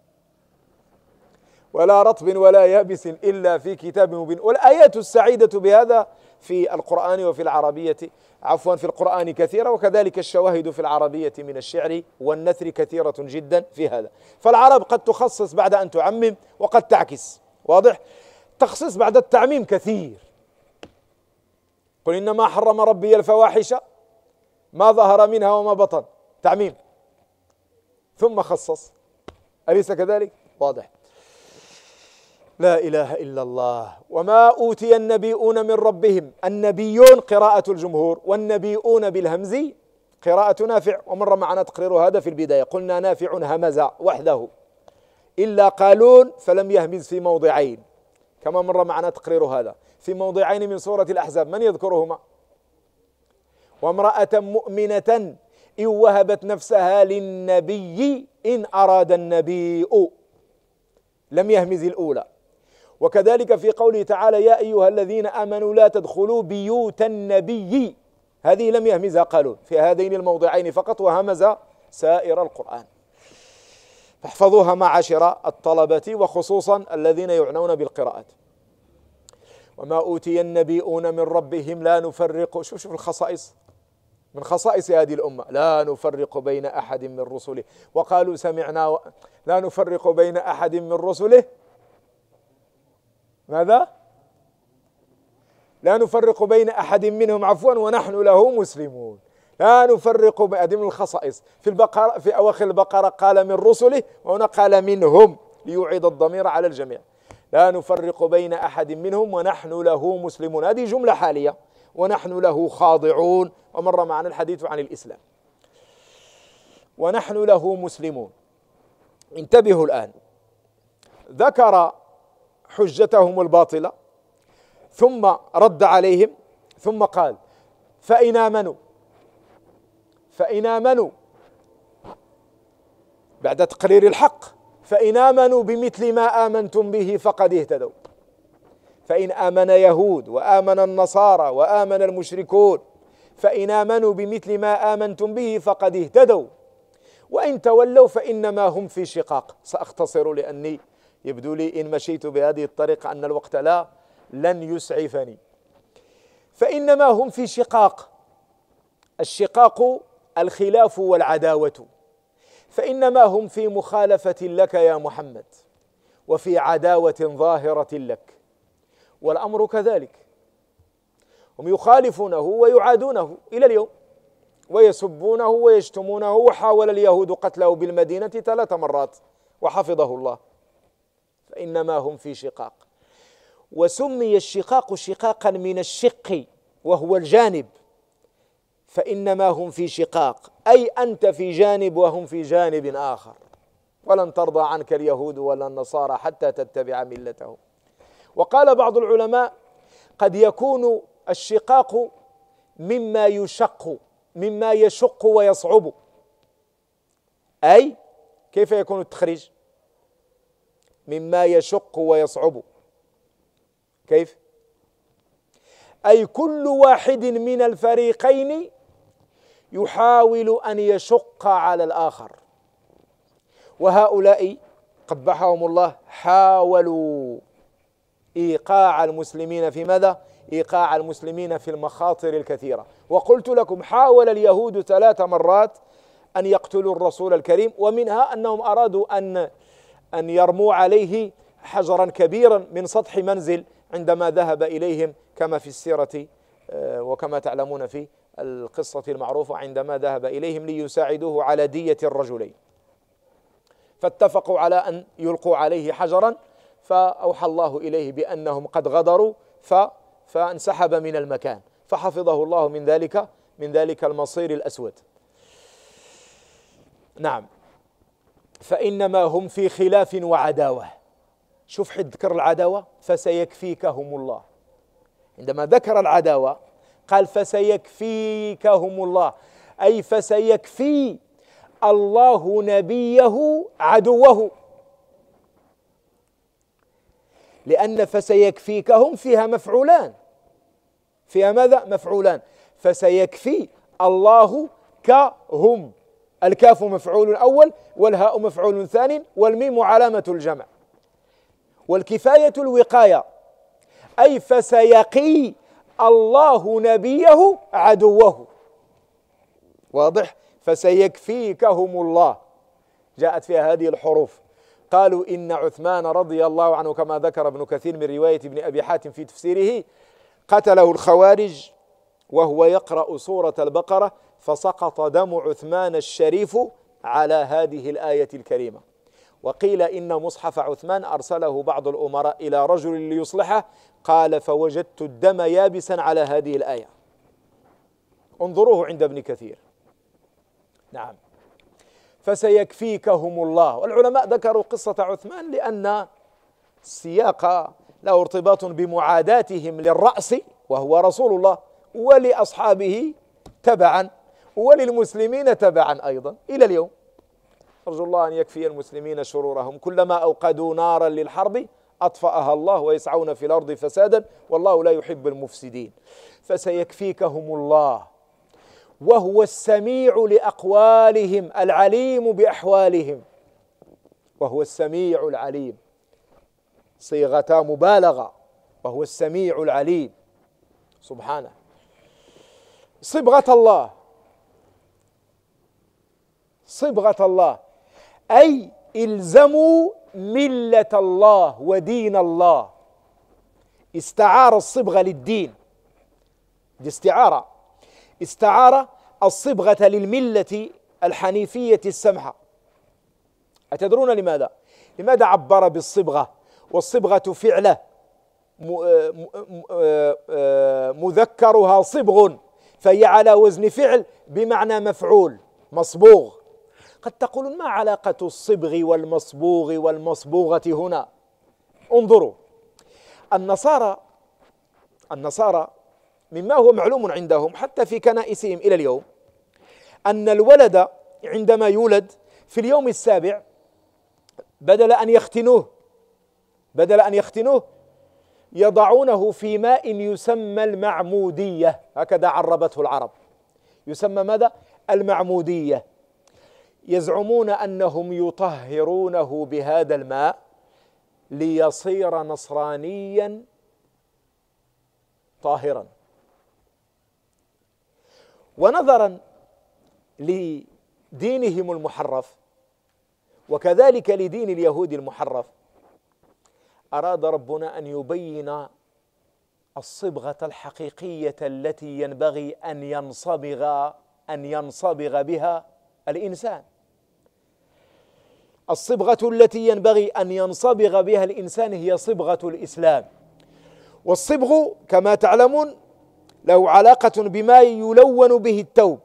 ولا رطب ولا يابس إلا في كتاب مبين. والآيات السعيدة بهذا في القرآن وفي العربية، عفوا في القرآن كثيرة، وكذلك الشواهد في العربية من الشعر والنثر كثيرة جدا في هذا. فالعرب قد تخصص بعد أن تعمم وقد تعكس، واضح؟ تخصيص بعد التعميم كثير. قل إنما حرم ربي الفواحش ما ظهر منها وما بطن، تعميم ثم خصص، أليس كذلك؟ واضح. لا إله إلا الله. وما أوتي النبيون من ربهم، النبيون قراءة الجمهور، والنبيون بالهمز قراءة نافع. ومر معنا تقرير هذا في البداية، قلنا نافع همز وحده، إلا قالون فلم يهمز في موضعين، كما مر معنا تقرير هذا في موضعين من سورة الأحزاب. من يذكرهما؟ وامرأة مؤمنة إن وهبت نفسها للنبي إن أراد النبي، لم يهمز الأولى. وكذلك في قوله تعالى يا أيها الذين آمنوا لا تدخلوا بيوت النبي، هذه لم يهمزها قالون، في هذين الموضعين فقط، وهمز سائر القرآن. فاحفظوها معاشر الطلبة، وخصوصا الذين يعنون بالقراءات. وما أوتي النبيون من ربهم لا نفرق، شوف شوف الخصائص، من خصائص هذه الأمة، لا نفرق بين أحد من رسله، وقالوا سمعنا و... لا نفرق بين أحد من رسله. ماذا؟ لا نفرق بين أحد منهم عفوا ونحن له مسلمون. لا نفرق بين، هذه من الخصائص في البقرة، في أواخر البقرة قال من رسله، وهنا قال منهم ليعيد الضمير على الجميع. لا نفرق بين أحد منهم ونحن له مسلمون، هذه جملة حالية، ونحن له خاضعون، ومر معنا الحديث عن الإسلام. ونحن له مسلمون. انتبهوا الآن، ذكر حجتهم الباطلة ثم رد عليهم، ثم قال فإن آمنوا فإن آمنوا بعد تقرير الحق، فإن آمنوا بمثل ما آمنتم به فقد اهتدوا. فإن آمن يهود وآمن النصارى وآمن المشركون، فإن آمنوا بمثل ما آمنتم به فقد اهتدوا، وإن تولوا فإنما هم في شقاق. سأختصر لأني يبدو لي إن مشيت بهذه الطريقة أن الوقت لا لن يسعفني. فإنما هم في شقاق، الشقاق الخلاف والعداوة، فإنما هم في مخالفة لك يا محمد وفي عداوة ظاهرة لك، والأمر كذلك. هم يخالفونه ويعادونه إلى اليوم، ويسبونه ويشتمونه، وحاول اليهود قتله بالمدينة ثلاث مرات وحفظه الله. فإنما هم في شقاق. وسمي الشقاق شقاقا من الشق وهو الجانب، فإنما هم في شقاق أي أنت في جانب وهم في جانب آخر، ولن ترضى عنك اليهود ولا النصارى حتى تتبع ملتهم. وقال بعض العلماء قد يكون الشقاق مما يشق، مما يشق ويصعب. أي كيف يكون التخريج؟ مما يشق ويصعب. كيف؟ أي كل واحد من الفريقين يحاول أن يشق على الآخر، وهؤلاء قبحهم الله حاولوا إيقاع المسلمين في ماذا؟ إيقاع المسلمين في المخاطر الكثيرة. وقلت لكم حاول اليهود ثلاث مرات أن يقتلوا الرسول الكريم، ومنها أنهم أرادوا أن أن يرموا عليه حجرا كبيرا من سطح منزل عندما ذهب إليهم، كما في السيرة وكما تعلمون في القصة المعروفة، عندما ذهب إليهم ليساعدوه على دية الرجلين، فاتفقوا على أن يلقوا عليه حجرا، فأوحى الله إليه بأنهم قد غدروا فانسحب من المكان، فحفظه الله من ذلك من ذلك المصير الأسود. نعم. فإنما هم في خلاف وعداوة. شوف حد ذكر العداوة، فسيكفيكهم الله. عندما ذكر العداوة قال فسيكفيكهم الله، أي فسيكفي الله نبيه عدوه، لأن فسيكفيكهم فيها مفعولان، فيها ماذا؟ مفعولان. فسيكفي الله كهم، الكاف مفعول أول والهاء مفعول ثاني والميم علامة الجمع. والكفاية الوقاية، أي فسيقي الله نبيه عدوه. واضح؟ فسيكفيكهم الله، جاءت فيها هذه الحروف. قالوا إن عثمان رضي الله عنه كما ذكر ابن كثير من رواية ابن أبي حاتم في تفسيره قتله الخوارج وهو يقرأ سورة البقرة، فسقط دم عثمان الشريف على هذه الآية الكريمة. وقيل إن مصحف عثمان أرسله بعض الأمراء إلى رجل ليصلحه، قال فوجدت الدم يابسا على هذه الآية. انظروه عند ابن كثير. نعم. فسيكفيكهم الله. والعلماء ذكروا قصة عثمان لأن السياق له ارتباط بمعاداتهم للرأس وهو رسول الله، ولأصحابه تبعا، وللمسلمين تبعا أيضا إلى اليوم. أرجو الله أن يكفي المسلمين شرورهم. كلما أوقدوا نارا للحرب أطفأها الله ويسعون في الأرض فسادا والله لا يحب المفسدين. فسيكفيكهم الله وهو السميع لأقوالهم العليم بأحوالهم. وهو السميع العليم، صيغة مبالغة، وهو السميع العليم سبحانه. صبغة الله، صبغة الله أي إلزموا ملة الله ودين الله. استعار الصبغة للدين، دي استعارة، استعارة الصبغة للملة الحنيفية السمحة. أتدرون لماذا؟ لماذا عبر بالصبغة؟ والصبغة فعلة مذكرها صبغ، فهي على وزن فعل بمعنى مفعول مصبوغ. قد تقولون ما علاقة الصبغ والمصبوغ والمصبوغة هنا؟ انظروا، النصارى النصارى مما هو معلوم عندهم حتى في كنائسهم إلى اليوم أن الولد عندما يولد في اليوم السابع بدل أن يختنوه بدل أن يختنوه يضعونه في ماء يسمى المعمودية، هكذا عربته العرب، يسمى ماذا؟ المعمودية. يزعمون أنهم يطهرونه بهذا الماء ليصير نصرانيا طاهرا. ونظرا لدينهم المحرف وكذلك لدين اليهود المحرف، أراد ربنا أن يبين الصبغة الحقيقية التي ينبغي أن ينصبغ أن ينصبغ بها الإنسان. الصبغة التي ينبغي أن ينصبغ بها الإنسان هي صبغة الإسلام. والصبغ كما تعلمون له علاقة بما يلون به الثوب،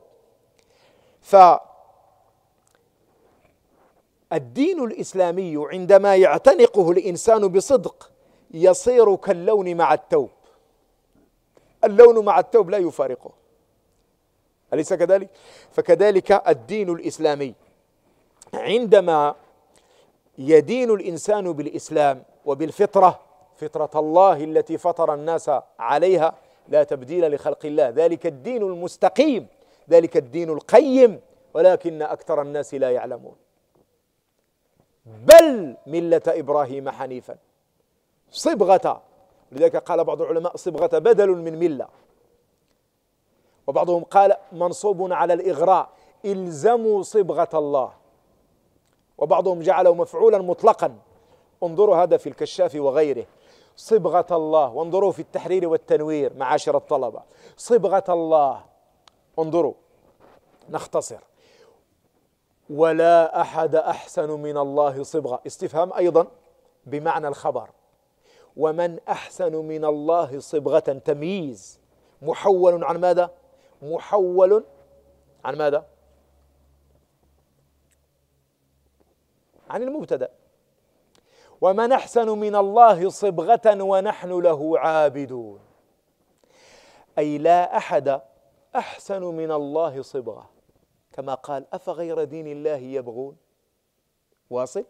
فالدين الإسلامي عندما يعتنقه الإنسان بصدق يصير كاللون مع الثوب، اللون مع الثوب لا يفارقه، أليس كذلك؟ فكذلك الدين الإسلامي عندما يدين الإنسان بالإسلام وبالفطرة، فطرة الله التي فطر الناس عليها لا تبديل لخلق الله، ذلك الدين المستقيم، ذلك الدين القيم، ولكن أكثر الناس لا يعلمون. بل ملة إبراهيم حنيفا صبغة، لذلك قال بعض العلماء صبغة بدل من ملة، وبعضهم قال منصوب على الإغراء، إلزموا صبغة الله، وبعضهم جعله مفعولا مطلقا. انظروا هذا في الكشاف وغيره، صبغة الله، وانظروا في التحرير والتنوير معاشر الطلبة، صبغة الله. انظروا نختصر، ولا أحد أحسن من الله صبغة، استفهام أيضا بمعنى الخبر، ومن أحسن من الله صبغة، تمييز محول عن ماذا؟ محول عن ماذا؟ عن المبتدأ. ومن أحسن من الله صبغة ونحن له عابدون، أي لا أحد أحسن من الله صبغة، كما قال أفغير دين الله يبغون. واصل؟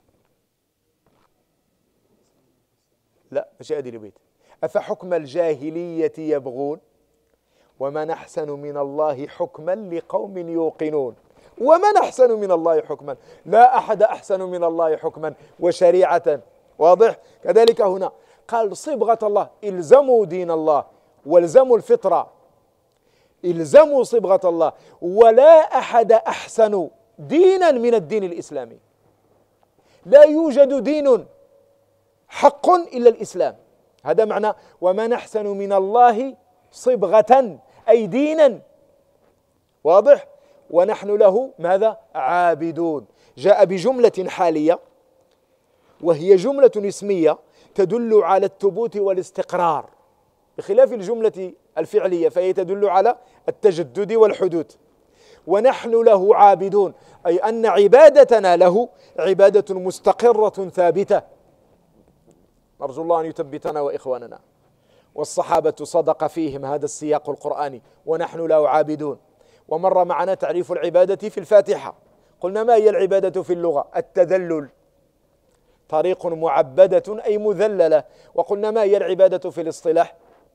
لا مش أدري بيت، أفحكم الجاهلية يبغون ومن أحسن من الله حكما لقوم يوقنون. ومن أحسن من الله حكما، لا أحد أحسن من الله حكما وشريعة. واضح؟ كذلك هنا قال صبغة الله، إلزموا دين الله والزموا الفطرة، إلزموا صبغة الله، ولا أحد أحسن دينا من الدين الإسلامي. لا يوجد دين حق إلا الإسلام، هذا معنى ومن أحسن من الله صبغة أي دينا. واضح؟ ونحن له ماذا؟ عابدون. جاء بجملة حالية وهي جملة اسمية تدل على الثبوت والاستقرار، بخلاف الجملة الفعلية فهي تدل على التجدد والحدوث. ونحن له عابدون أي أن عبادتنا له عبادة مستقرة ثابتة. نرجو الله أن يثبتنا وإخواننا. والصحابة صدق فيهم هذا السياق القرآني، ونحن له عابدون. ومر معنا تعريف العبادة في الفاتحة، قلنا ما هي العبادة في اللغة؟ التذلل، طريق معبدة أي مذللة. وقلنا ما هي العبادة في الاصطلاح؟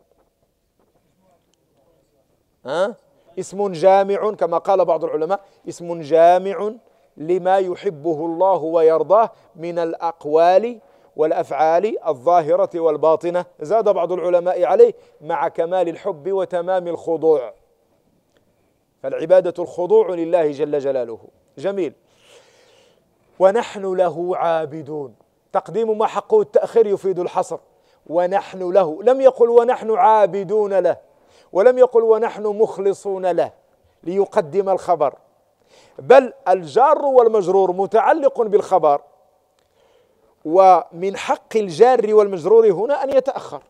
ها؟ اسم جامع، كما قال بعض العلماء اسم جامع لما يحبه الله ويرضاه من الأقوال والأفعال الظاهرة والباطنة. زاد بعض العلماء عليه مع كمال الحب وتمام الخضوع، فالعبادة الخضوع لله جل جلاله. جميل. ونحن له عابدون، تقديم ما حقه التأخير يفيد الحصر. ونحن له، لم يقل ونحن عابدون له، ولم يقل ونحن مخلصون له، ليقدم الخبر، بل الجار والمجرور متعلق بالخبر، ومن حق الجار والمجرور هنا أن يتأخر،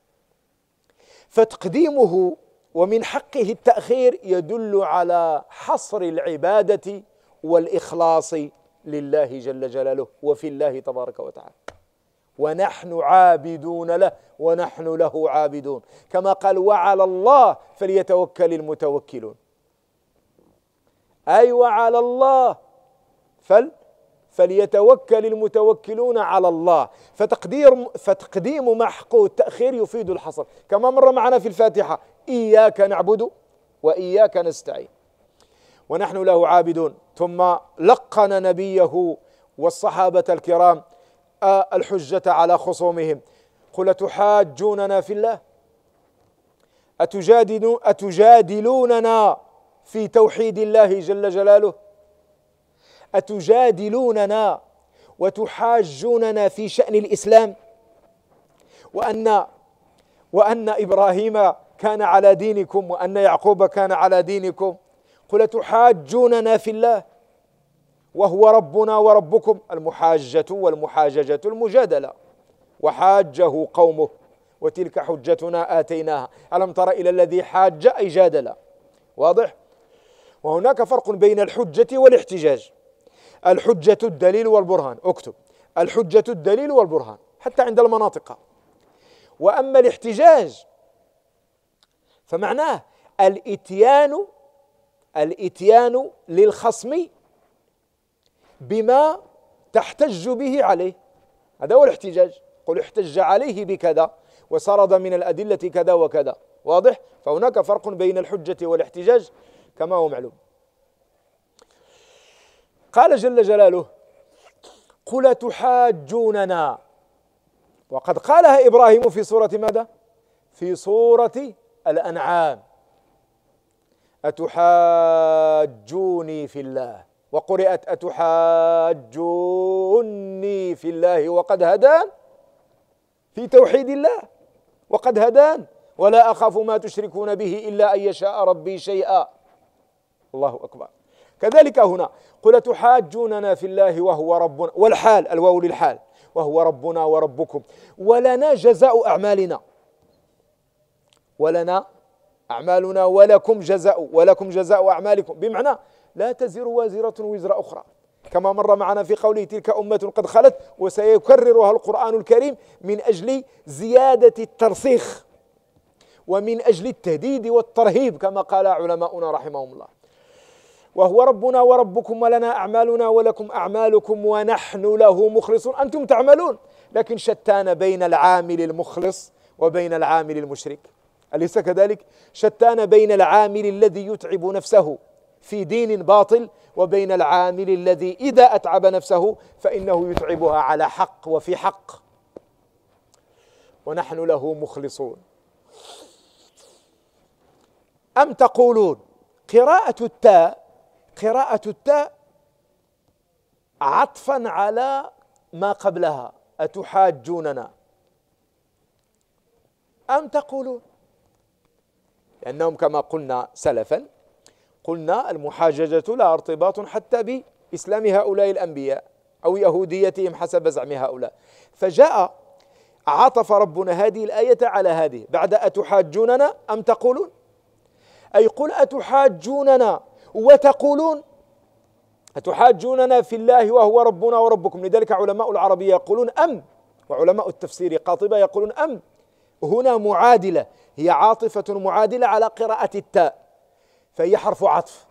فتقديمه ومن حقه التأخير يدل على حصر العبادة والإخلاص لله جل جلاله وفي الله تبارك وتعالى، ونحن عابدون له ونحن له عابدون، كما قال وعلى الله فليتوكل المتوكلون، أي وعلى الله فل فليتوكل المتوكلون على الله، فتقدير فتقديم مع حقه التأخير يفيد الحصر، كما مر معنا في الفاتحة إياك نعبد وإياك نستعين ونحن له عابدون. ثم لقن نبيه والصحابة الكرام الحجة على خصومهم، قل تحاجوننا في الله أتجادل أتجادلوننا في توحيد الله جل جلاله، أتجادلوننا وتحاجوننا في شأن الإسلام، وأن وأن إبراهيم كان على دينكم وأن يعقوب كان على دينكم، قل تحاجوننا في الله وهو ربنا وربكم، المحاجة والمحاججة المجادلة، وحاجه قومه وتلك حجتنا آتيناها، ألم تر إلى الذي حاج أي جادل، واضح؟ وهناك فرق بين الحجة والاحتجاج. الحجة الدليل والبرهان، اكتب الحجة الدليل والبرهان حتى عند المناطق. وأما الاحتجاج فمعناه الإتيان الإتيان للخصم بما تحتج به عليه، هذا هو الاحتجاج. قل احتج عليه بكذا وسرد من الأدلة كذا وكذا، واضح؟ فهناك فرق بين الحجة والاحتجاج كما هو معلوم. قال جل جلاله قل تحاجوننا، وقد قالها إبراهيم في سورة ماذا؟ في سورة الأنعام، أتحاجوني في الله، وقرئت أتحاجوني في الله وقد هدان، في توحيد الله وقد هدان ولا أخاف ما تشركون به إلا أن يشاء ربي شيئا، الله أكبر. كذلك هنا قل تحاجوننا في الله وهو ربنا، والحال الواو للحال، وهو ربنا وربكم ولنا جزاء أعمالنا، ولنا أعمالنا ولكم جزاء ولكم جزاء أعمالكم، بمعنى لا تزر وازرة وزر أخرى، كما مر معنا في قوله تلك أمة قد خلت، وسيكررها القرآن الكريم من أجل زيادة الترسيخ ومن أجل التهديد والترهيب، كما قال علماؤنا رحمهم الله. وهو ربنا وربكم ولنا أعمالنا ولكم أعمالكم ونحن له مخلصون، أنتم تعملون، لكن شتان بين العامل المخلص وبين العامل المشرك، أليس كذلك؟ شتان بين العامل الذي يتعب نفسه في دين باطل وبين العامل الذي إذا أتعب نفسه فإنه يتعبها على حق وفي حق، ونحن له مخلصون. أم تقولون، قراءة التاء قراءة التاء عطفا على ما قبلها، أتحاجوننا، أم تقولون، لأنهم كما قلنا سلفا قلنا المحاججة لا ارتباط حتى بإسلام هؤلاء الأنبياء أو يهوديتهم حسب زعم هؤلاء، فجاء عطف ربنا هذه الآية على هذه بعد أتحاجوننا أم تقولون، أي قل أتحاجوننا وتقولون، أتحاجوننا في الله وهو ربنا وربكم. لذلك علماء العربية يقولون أم، وعلماء التفسير قاطبة يقولون أم هنا معادلة، هي عاطفة معادلة على قراءة التاء، فهي حرف عطف،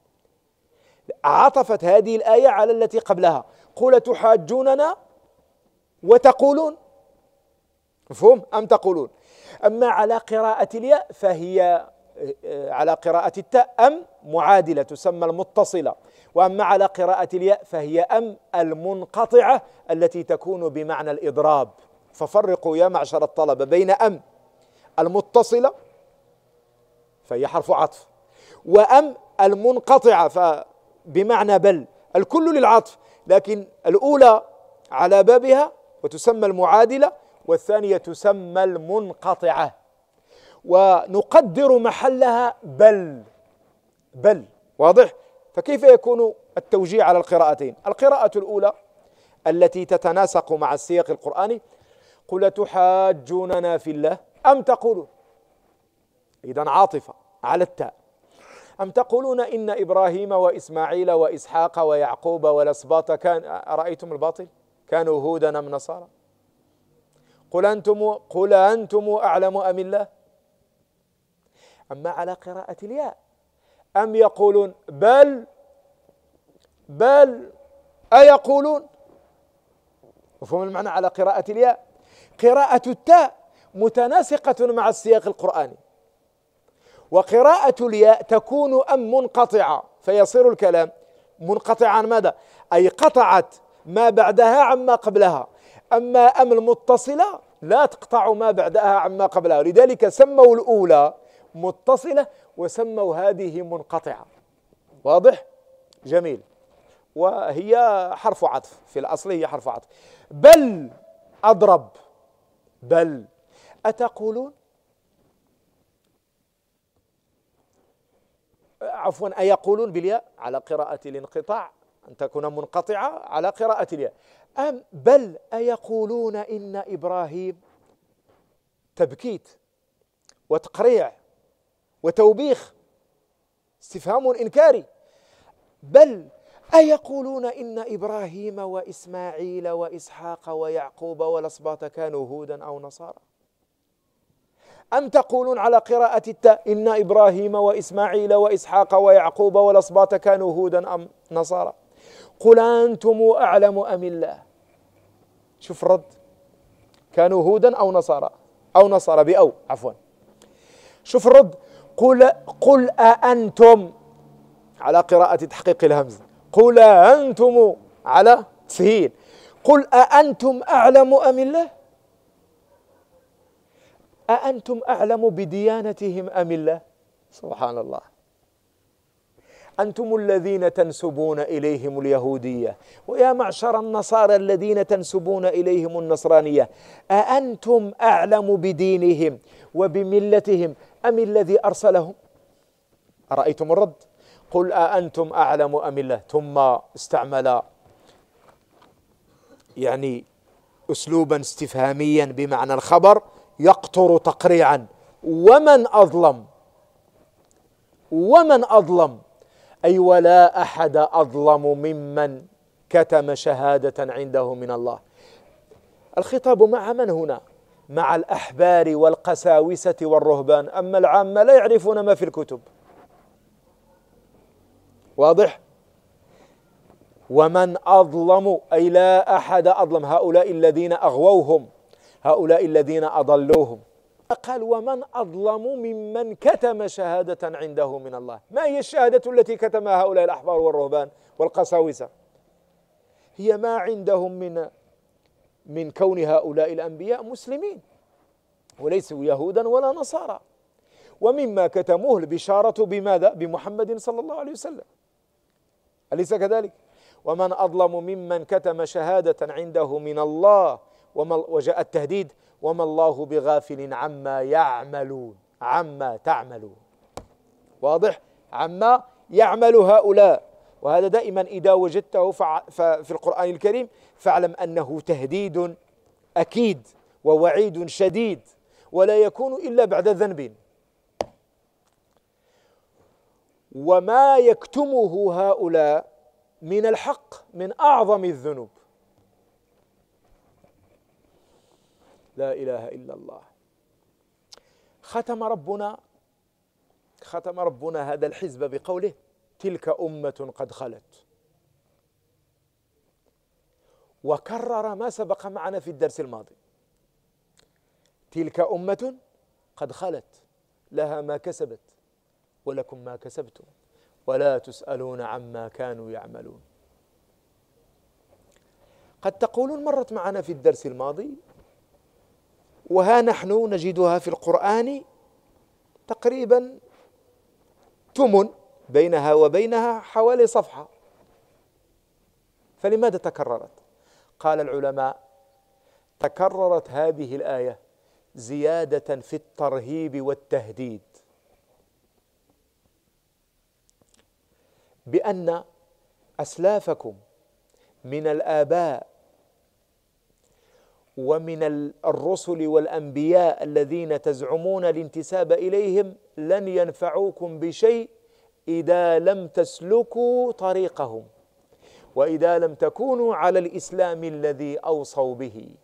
عطفت هذه الآية على التي قبلها، قل تحاجوننا وتقولون، مفهوم؟ أم تقولون. أما على قراءة الياء فهي على قراءة التاء أم معادلة تسمى المتصلة، وأما على قراءة الياء فهي أم المنقطعة التي تكون بمعنى الإضراب. ففرقوا يا معشر الطلبة بين أم المتصلة فهي حرف عطف، وأم المنقطعة فبمعنى بل، الكل للعطف، لكن الأولى على بابها وتسمى المعادلة، والثانية تسمى المنقطعة، ونقدر محلها بل، بل. واضح؟ فكيف يكون التوجيه على القراءتين؟ القراءة الأولى التي تتناسق مع السياق القرآني: قل تحاجوننا في الله أم تقولون، إذن عاطفة على التاء، أم تقولون إن إبراهيم وإسماعيل وإسحاق ويعقوب والأسباط كان أرأيتم الباطل كانوا هودا أم نصارى؟ قل أنتم قل أنتم أعلم أم الله. أما على قراءة الياء: أم يقولون بل بل أيقولون. مفهوم المعنى؟ على قراءة الياء. قراءة التاء متناسقة مع السياق القرآني، وقراءة الياء تكون أم منقطعة، فيصير الكلام منقطعا. ماذا؟ أي قطعت ما بعدها عما قبلها. أما أم المتصلة لا تقطع ما بعدها عما قبلها، لذلك سموا الأولى متصلة وسموا هذه منقطعة. واضح؟ جميل. وهي حرف عطف، في الأصل هي حرف عطف. بل أضرب، بل أتقولون، عفوا أيقولون بالياء على قراءة الانقطاع، أن تكون منقطعة على قراءة الياء. أم بل أيقولون إن إبراهيم، تبكيت وتقريع وتوبيخ، استفهام إنكاري. بل أيقولون إن إبراهيم وإسماعيل وإسحاق ويعقوب والأسباط كانوا هودا أو نصارى. أم تقولون على قراءة التاء: إن إبراهيم وإسماعيل وإسحاق ويعقوب والأسباط كانوا هودا أم نصارى. قل أنتم أعلم أم الله. شوف الرد: كانوا هودا أو نصارى، أو نصارى بأو عفوا. شوف الرد: قل قل أأنتم على قراءة تحقيق الهمز، قل أنتم على تسهيل، قل أأنتم أعلم أم الله. أأنتم أعلم بديانتهم أم الله؟ سبحان الله. أنتم الذين تنسبون إليهم اليهودية، ويا معشر النصارى الذين تنسبون إليهم النصرانية، أأنتم أعلم بدينهم وبملتهم أم الذي أرسلهم؟ أرأيتم الرد؟ قل أأنتم أعلم أم الله، ثم استعمل يعني أسلوبا استفهاميا بمعنى الخبر يقطر تقريعا: ومن أظلم، ومن أظلم، أي ولا أحد أظلم ممن كتم شهادة عنده من الله. الخطاب مع من هنا؟ مع الأحبار والقساوسة والرهبان، أما العامة لا يعرفون ما في الكتب. واضح؟ ومن أظلم أي لا أحد أظلم، هؤلاء الذين أغووهم، هؤلاء الذين أضلوهم. قال: ومن أظلم ممن كتم شهادة عنده من الله. ما هي الشهادة التي كتمها هؤلاء الأحبار والرهبان والقساوسة؟ هي ما عندهم من من كون هؤلاء الأنبياء مسلمين وليسوا يهودا ولا نصارى، ومما كتموه البشارة بماذا؟ بمحمد صلى الله عليه وسلم، أليس كذلك؟ ومن أظلم ممن كتم شهادة عنده من الله، وجاء التهديد: وما الله بغافل عما يعملون، عما تعملون. واضح؟ عما يعمل هؤلاء. وهذا دائما إذا وجدته في القرآن الكريم فاعلم أنه تهديد أكيد ووعيد شديد، ولا يكون إلا بعد ذنب. وما يكتمه هؤلاء من الحق من أعظم الذنوب. لا إله إلا الله. ختم ربنا ختم ربنا هذا الحزب بقوله: تلك أمة قد خلت. وكرر ما سبق معنا في الدرس الماضي: تلك أمة قد خلت لها ما كسبت ولكم ما كسبتم ولا تسألون عما كانوا يعملون. قد تقولون مرت معنا في الدرس الماضي، وها نحن نجدها في القرآن تقريبا تمن بينها وبينها حوالي صفحة، فلماذا تكررت؟ قال العلماء: تكررت هذه الآية زيادة في الترهيب والتهديد. بأن أسلافكم من الآباء ومن الرسل والأنبياء الذين تزعمون الانتساب إليهم لن ينفعوكم بشيء إذا لم تسلكوا طريقهم، وإذا لم تكونوا على الإسلام الذي أوصوا به.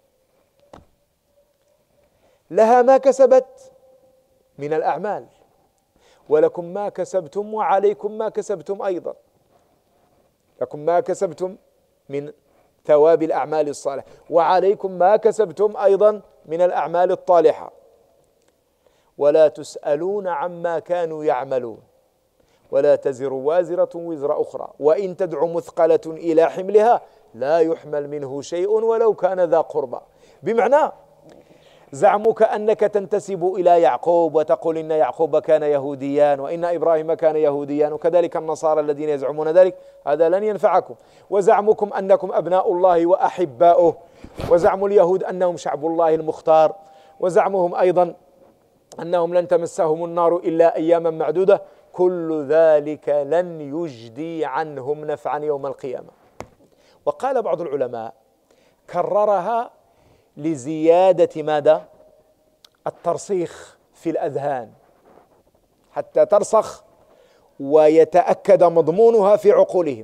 لها ما كسبت من الأعمال، ولكم ما كسبتم وعليكم ما كسبتم أيضا. لكم ما كسبتم من ثواب الأعمال الصالحة، وعليكم ما كسبتم أيضا من الأعمال الطالحة، ولا تسألون عما كانوا يعملون، ولا تزر وازرة وزر أخرى، وإن تدع مثقلة إلى حملها لا يحمل منه شيء ولو كان ذا قربى. بمعنى زعمك أنك تنتسب إلى يعقوب وتقول إن يعقوب كان يهوديا وإن إبراهيم كان يهوديا وكذلك النصارى الذين يزعمون ذلك، هذا لن ينفعكم. وزعمكم أنكم أبناء الله وأحباؤه، وزعم اليهود أنهم شعب الله المختار، وزعمهم أيضا أنهم لن تمسهم النار إلا أياما معدودة، كل ذلك لن يجدي عنهم نفعا يوم القيامة. وقال بعض العلماء كررها لزيادة ماذا؟ الترسيخ في الأذهان، حتى ترسخ ويتأكد مضمونها في عقولهم.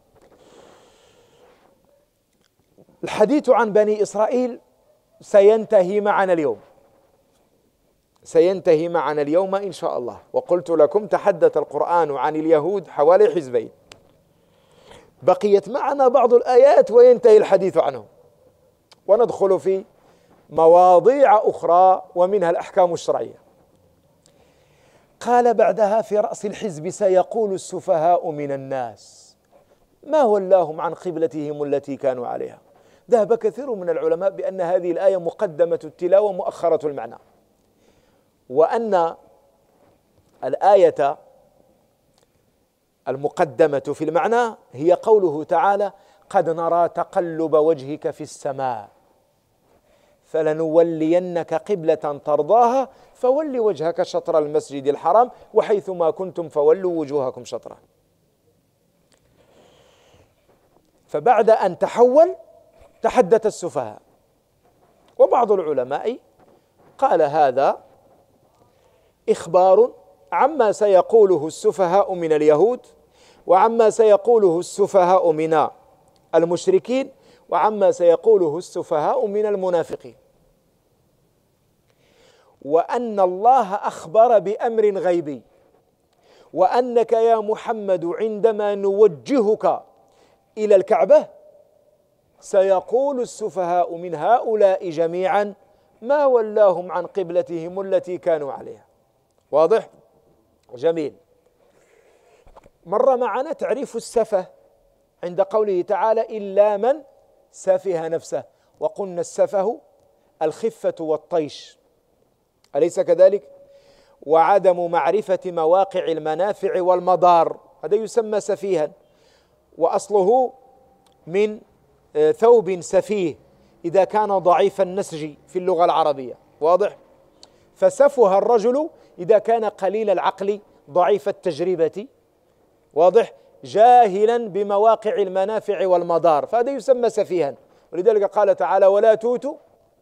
الحديث عن بني إسرائيل سينتهي معنا اليوم، سينتهي معنا اليوم إن شاء الله. وقلت لكم تحدث القرآن عن اليهود حوالي حزبين، بقيت معنا بعض الآيات وينتهي الحديث عنهم، وندخل في مواضيع أخرى ومنها الأحكام الشرعية. قال بعدها في رأس الحزب: سيقول السفهاء من الناس ما ولاهم عن قبلتهم التي كانوا عليها. ذهب كثير من العلماء بأن هذه الآية مقدمة التلاوة مؤخرة المعنى، وأن الآية المقدمة في المعنى هي قوله تعالى: قد نرى تقلب وجهك في السماء فلنولينك قبلة ترضاها فول وجهك شطر المسجد الحرام وحيثما كنتم فولوا وجوهكم شطره. فبعد أن تحول تحدث السفهاء، وبعض العلماء قال هذا إخبار عما سيقوله السفهاء من اليهود، وعما سيقوله السفهاء من المشركين، وعما سيقوله السفهاء من المنافقين، وأن الله أخبر بأمر غيبي، وأنك يا محمد عندما نوجهك إلى الكعبة سيقول السفهاء من هؤلاء جميعا ما ولاهم عن قبلتهم التي كانوا عليها. واضح؟ جميل. مر معنا تعريف السفه عند قوله تعالى: إلا من سفه نفسه، وقلنا السفه الخفة والطيش، أليس كذلك؟ وعدم معرفة مواقع المنافع والمضار، هذا يسمى سفيها، وأصله من ثوب سفيه إذا كان ضعيف النسج في اللغة العربية. واضح؟ فسفه الرجل إذا كان قليل العقل ضعيف التجربة، واضح، جاهلا بمواقع المنافع والمضار، فهذا يسمى سفيها. ولذلك قال تعالى: ولا توتوا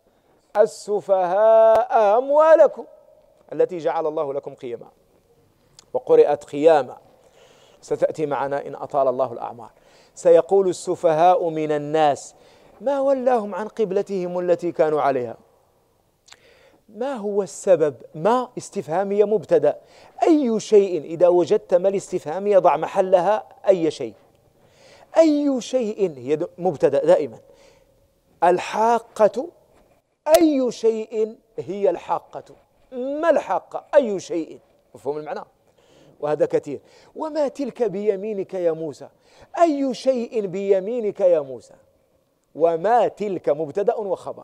السفهاء أموالكم التي جعل الله لكم قيما، وقرئت قياما، ستأتي معنا إن أطال الله الأعمار. سيقول السفهاء من الناس ما ولاهم عن قبلتهم التي كانوا عليها. ما هو السبب؟ ما استفهامية مبتدأ، أي شيء إذا وجدت ما الاستفهامية ضع محلها أي شيء، أي شيء هي مبتدأ دائما. الحاقة، أي شيء هي الحاقة، ما الحاقة؟ أي شيء، مفهوم المعنى؟ وهذا كثير. وما تلك بيمينك يا موسى، أي شيء بيمينك يا موسى، وما تلك مبتدأ وخبر.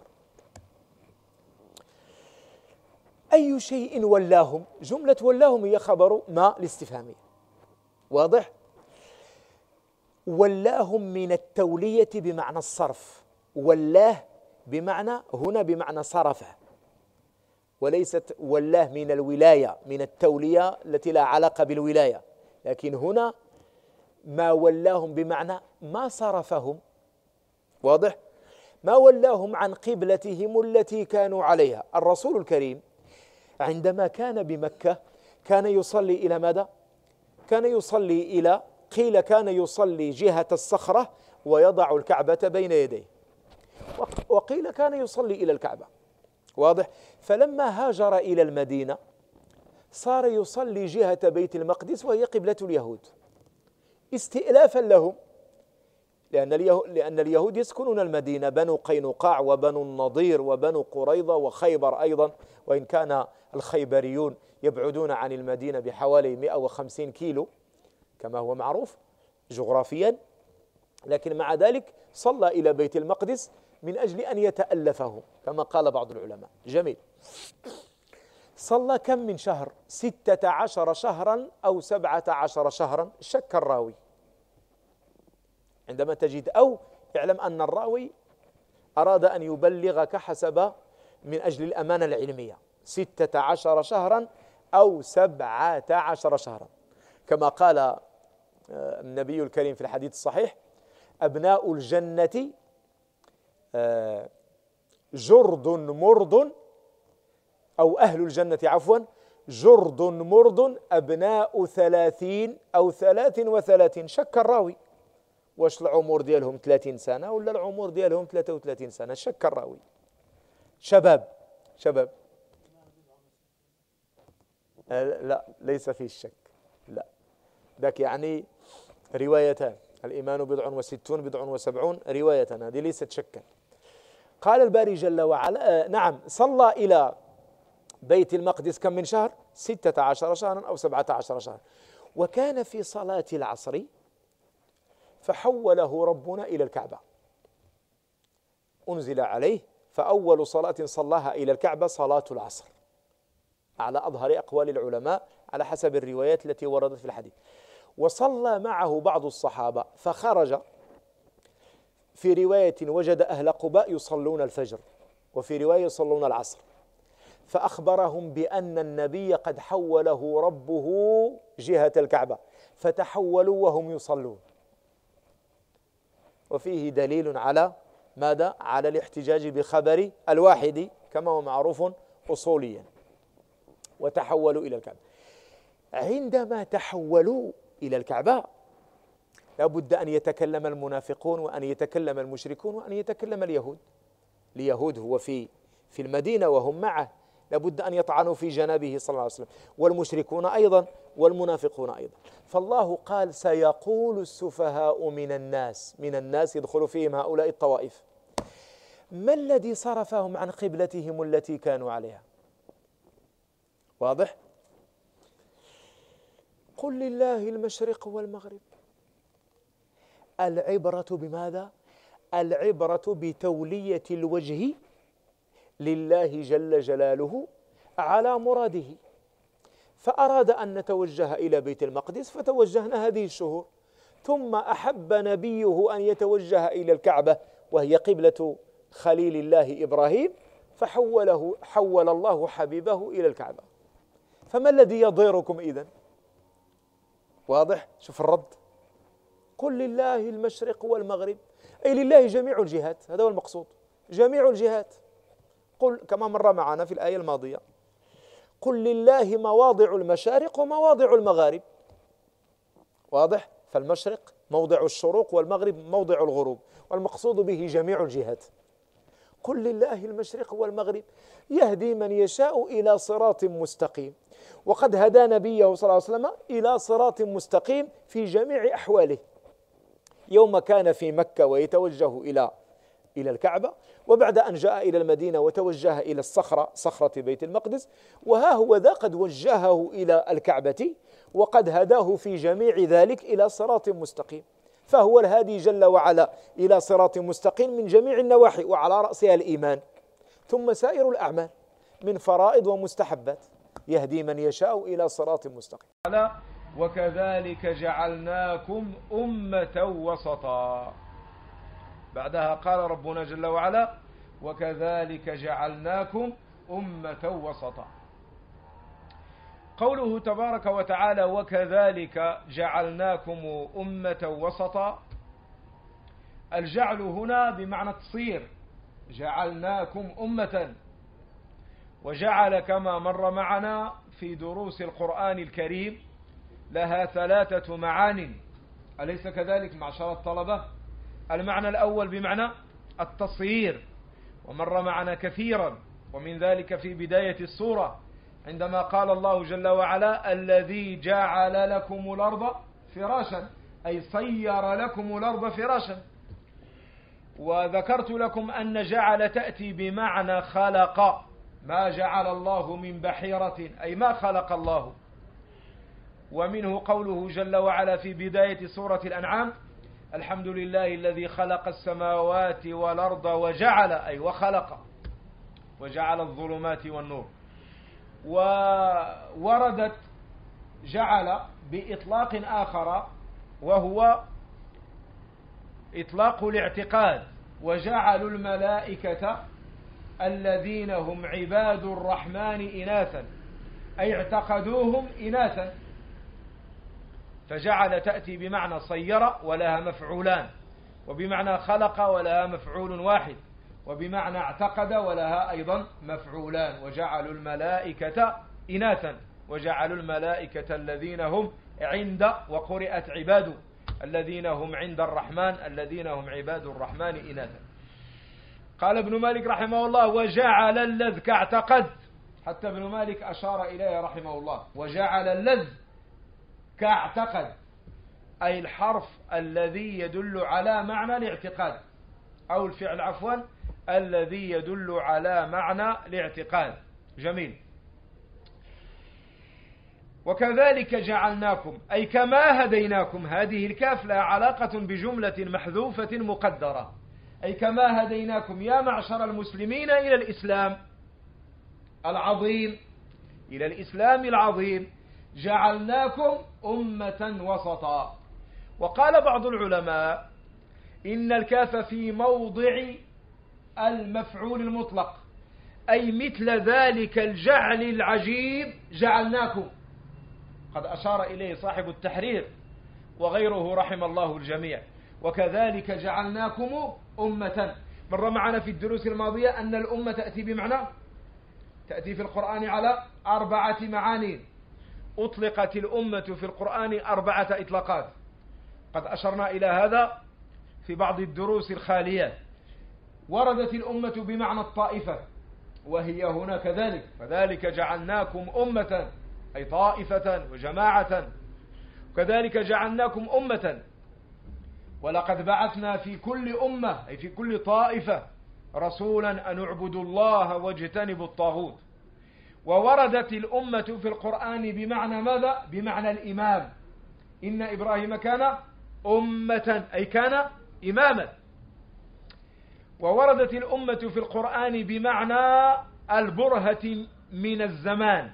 أي شيء ولاهم، جملة ولاهم هي خبر ما الاستفهامية. واضح؟ ولاهم من التولية بمعنى الصرف، ولاه بمعنى هنا بمعنى صرفه، وليست ولاه من الولاية، من التولية التي لا علاقة بالولاية، لكن هنا ما ولاهم بمعنى ما صرفهم، واضح؟ ما ولاهم عن قبلتهم التي كانوا عليها. الرسول الكريم عندما كان بمكة كان يصلي إلى ماذا؟ كان يصلي إلى، قيل كان يصلي جهة الصخرة ويضع الكعبة بين يديه، وقيل كان يصلي إلى الكعبة، واضح؟ فلما هاجر إلى المدينة صار يصلي جهة بيت المقدس وهي قبلة اليهود استئلافا لهم، لأن اليهود, لأن اليهود يسكنون المدينة، بنو قينقاع وبنو النضير وبنو قريظة وخيبر أيضا، وإن كان الخيبريون يبعدون عن المدينة بحوالي مئة وخمسين كيلو كما هو معروف جغرافيا، لكن مع ذلك صلى إلى بيت المقدس من أجل أن يتألفه كما قال بعض العلماء. جميل. صلى كم من شهر؟ ستة عشر شهرا أو سبعة عشر شهرا، شك الراوي. عندما تجد أو اعلم أن الراوي أراد أن يبلغك حسب من أجل الأمانة العلمية، ستة عشر شهرا أو سبعة عشر شهرا، كما قال النبي الكريم في الحديث الصحيح: أبناء الجنة جرد مرد، أو أهل الجنة عفوا جرد مرد أبناء ثلاثين أو ثلاث وثلاثين. شك الراوي، واش العمر ديالهم ثلاثين سنة ولا العمر ديالهم ثلاثة وثلاثين سنة؟ شك الراوي. شباب شباب لا ليس فيه الشك، لا ذاك يعني روايتان، الإيمان بضع وستون بضع وسبعون رواية، هذه ليست شكا. قال الباري جل وعلا: نعم صلى إلى بيت المقدس كم من شهر؟ ستة عشر شهرا أو سبعة عشر شهرا. وكان في صلاة العصر فحوله ربنا إلى الكعبة، أنزل عليه، فأول صلاة صلاها إلى الكعبة صلاة العصر على أظهر أقوال العلماء على حسب الروايات التي وردت في الحديث. وصلى معه بعض الصحابة فخرج، في رواية وجد أهل قباء يصلون الفجر، وفي رواية يصلون العصر، فأخبرهم بأن النبي قد حوله ربه جهة الكعبة، فتحولوا وهم يصلون. وفيه دليل على ماذا؟ على الاحتجاج بخبر الواحد كما هو معروف أصوليا. وتحولوا إلى الكعبة. عندما تحولوا إلى الكعبة لابد أن يتكلم المنافقون وأن يتكلم المشركون وأن يتكلم اليهود. اليهود هو في في المدينة وهم معه، لابد أن يطعنوا في جنابه صلى الله عليه وسلم، والمشركون أيضا والمنافقون أيضا. فالله قال: سيقول السفهاء من الناس، من الناس يدخل فيهم هؤلاء الطوائف، ما الذي صرفهم عن قبلتهم التي كانوا عليها؟ واضح؟ قل لله المشرق والمغرب. العبرة بماذا؟ العبرة بتولية الوجه لله جل جلاله على مراده. فأراد أن نتوجه إلى بيت المقدس فتوجهنا هذه الشهور، ثم أحب نبيه أن يتوجه إلى الكعبة وهي قبلة خليل الله إبراهيم، فحوله حول الله حبيبه إلى الكعبة. فما الذي يضيركم إذن؟ واضح؟ شوف الرد: قل لله المشرق والمغرب، أي لله جميع الجهات، هذا هو المقصود، جميع الجهات. قل كما مر معنا في الآية الماضية: قل لله مواضع المشارق ومواضع المغارب. واضح؟ فالمشرق موضع الشروق والمغرب موضع الغروب، والمقصود به جميع الجهات. قل لله المشرق والمغرب يهدي من يشاء إلى صراط مستقيم، وقد هدى نبيه صلى الله عليه وسلم إلى صراط مستقيم في جميع أحواله، يوم كان في مكة ويتوجه إلى إلى الكعبة، وبعد أن جاء إلى المدينة وتوجه إلى الصخرة، صخرة بيت المقدس، وها هو ذا قد وجهه إلى الكعبة وقد هداه في جميع ذلك إلى صراط مستقيم. فهو الهادي جل وعلا إلى صراط مستقيم من جميع النواحي، وعلى رأسها الإيمان، ثم سائر الأعمال من فرائض ومستحبات، يهدي من يشاء إلى صراط مستقيم.
وكذلك جعلناكم أمة وسطا. بعدها قال ربنا جل وعلا: وكذلك جعلناكم أمة وسطا. قوله تبارك وتعالى وكذلك جعلناكم أمة وسطا، الجعل هنا بمعنى التصير، جعلناكم أمة، وجعل كما مر معنا في دروس القرآن الكريم لها ثلاثة معان، أليس كذلك معشر الطلبة؟ المعنى الأول بمعنى التصير، ومر معنا كثيرا، ومن ذلك في بداية السورة عندما قال الله جل وعلا الذي جعل لكم الأرض فراشا، أي صير لكم الأرض فراشا. وذكرت لكم أن جعل تأتي بمعنى خلق، ما جعل الله من بحيرة أي ما خلق الله. ومنه قوله جل وعلا في بداية سورة الأنعام الحمد لله الذي خلق السماوات والأرض وجعل أي وخلق وجعل الظلمات والنور. ووردت جعل بإطلاق آخر وهو إطلاق الاعتقاد، وجعلوا الملائكة الذين هم عباد الرحمن إناثا، أي اعتقدوهم إناثا. فجعل تأتي بمعنى صير ولها مفعولان، وبمعنى خلق ولها مفعول واحد، وبمعنى اعتقد ولها أيضا مفعولان. وجعلوا الملائكة إناثا، وجعلوا الملائكة الذين هم عند، وقرئت عباد الذين هم عند الرحمن، الذين هم عباد الرحمن إناثا. قال ابن مالك رحمه الله وجعل اللذ كاعتقد، حتى ابن مالك أشار إليه رحمه الله، وجعل اللذ كاعتقد، أي الحرف الذي يدل على معنى الاعتقاد، أو الفعل عفوا الذي يدل على معنى الاعتقاد. جميل. وكذلك جعلناكم أي كما هديناكم، هذه الكاف لها علاقة بجملة محذوفة مقدرة، أي كما هديناكم يا معشر المسلمين إلى الإسلام العظيم، إلى الإسلام العظيم، جعلناكم أمة وسطا. وقال بعض العلماء إن الكاف في موضع المفعول المطلق، أي مثل ذلك الجعل العجيب جعلناكم، قد أشار إليه صاحب التحرير وغيره رحم الله الجميع. وكذلك جعلناكم أمة، مر معنا في الدروس الماضية أن الأمة تأتي بمعنى، تأتي في القرآن على أربعة معاني. أطلقت الأمة في القرآن أربعة إطلاقات، قد أشرنا إلى هذا في بعض الدروس الخالية. وردت الأمة بمعنى الطائفة، وهي هنا كذلك، فذلك جعلناكم أمة أي طائفة وجماعة. وكذلك جعلناكم أمة، ولقد بعثنا في كل أمة أي في كل طائفة رسولا أن اعبدوا الله واجتنبوا الطاغوت. ووردت الأمة في القرآن بمعنى ماذا؟ بمعنى الإمام، إن إبراهيم كان أمة أي كان إماما. ووردت الأمة في القرآن بمعنى البرهة من الزمان،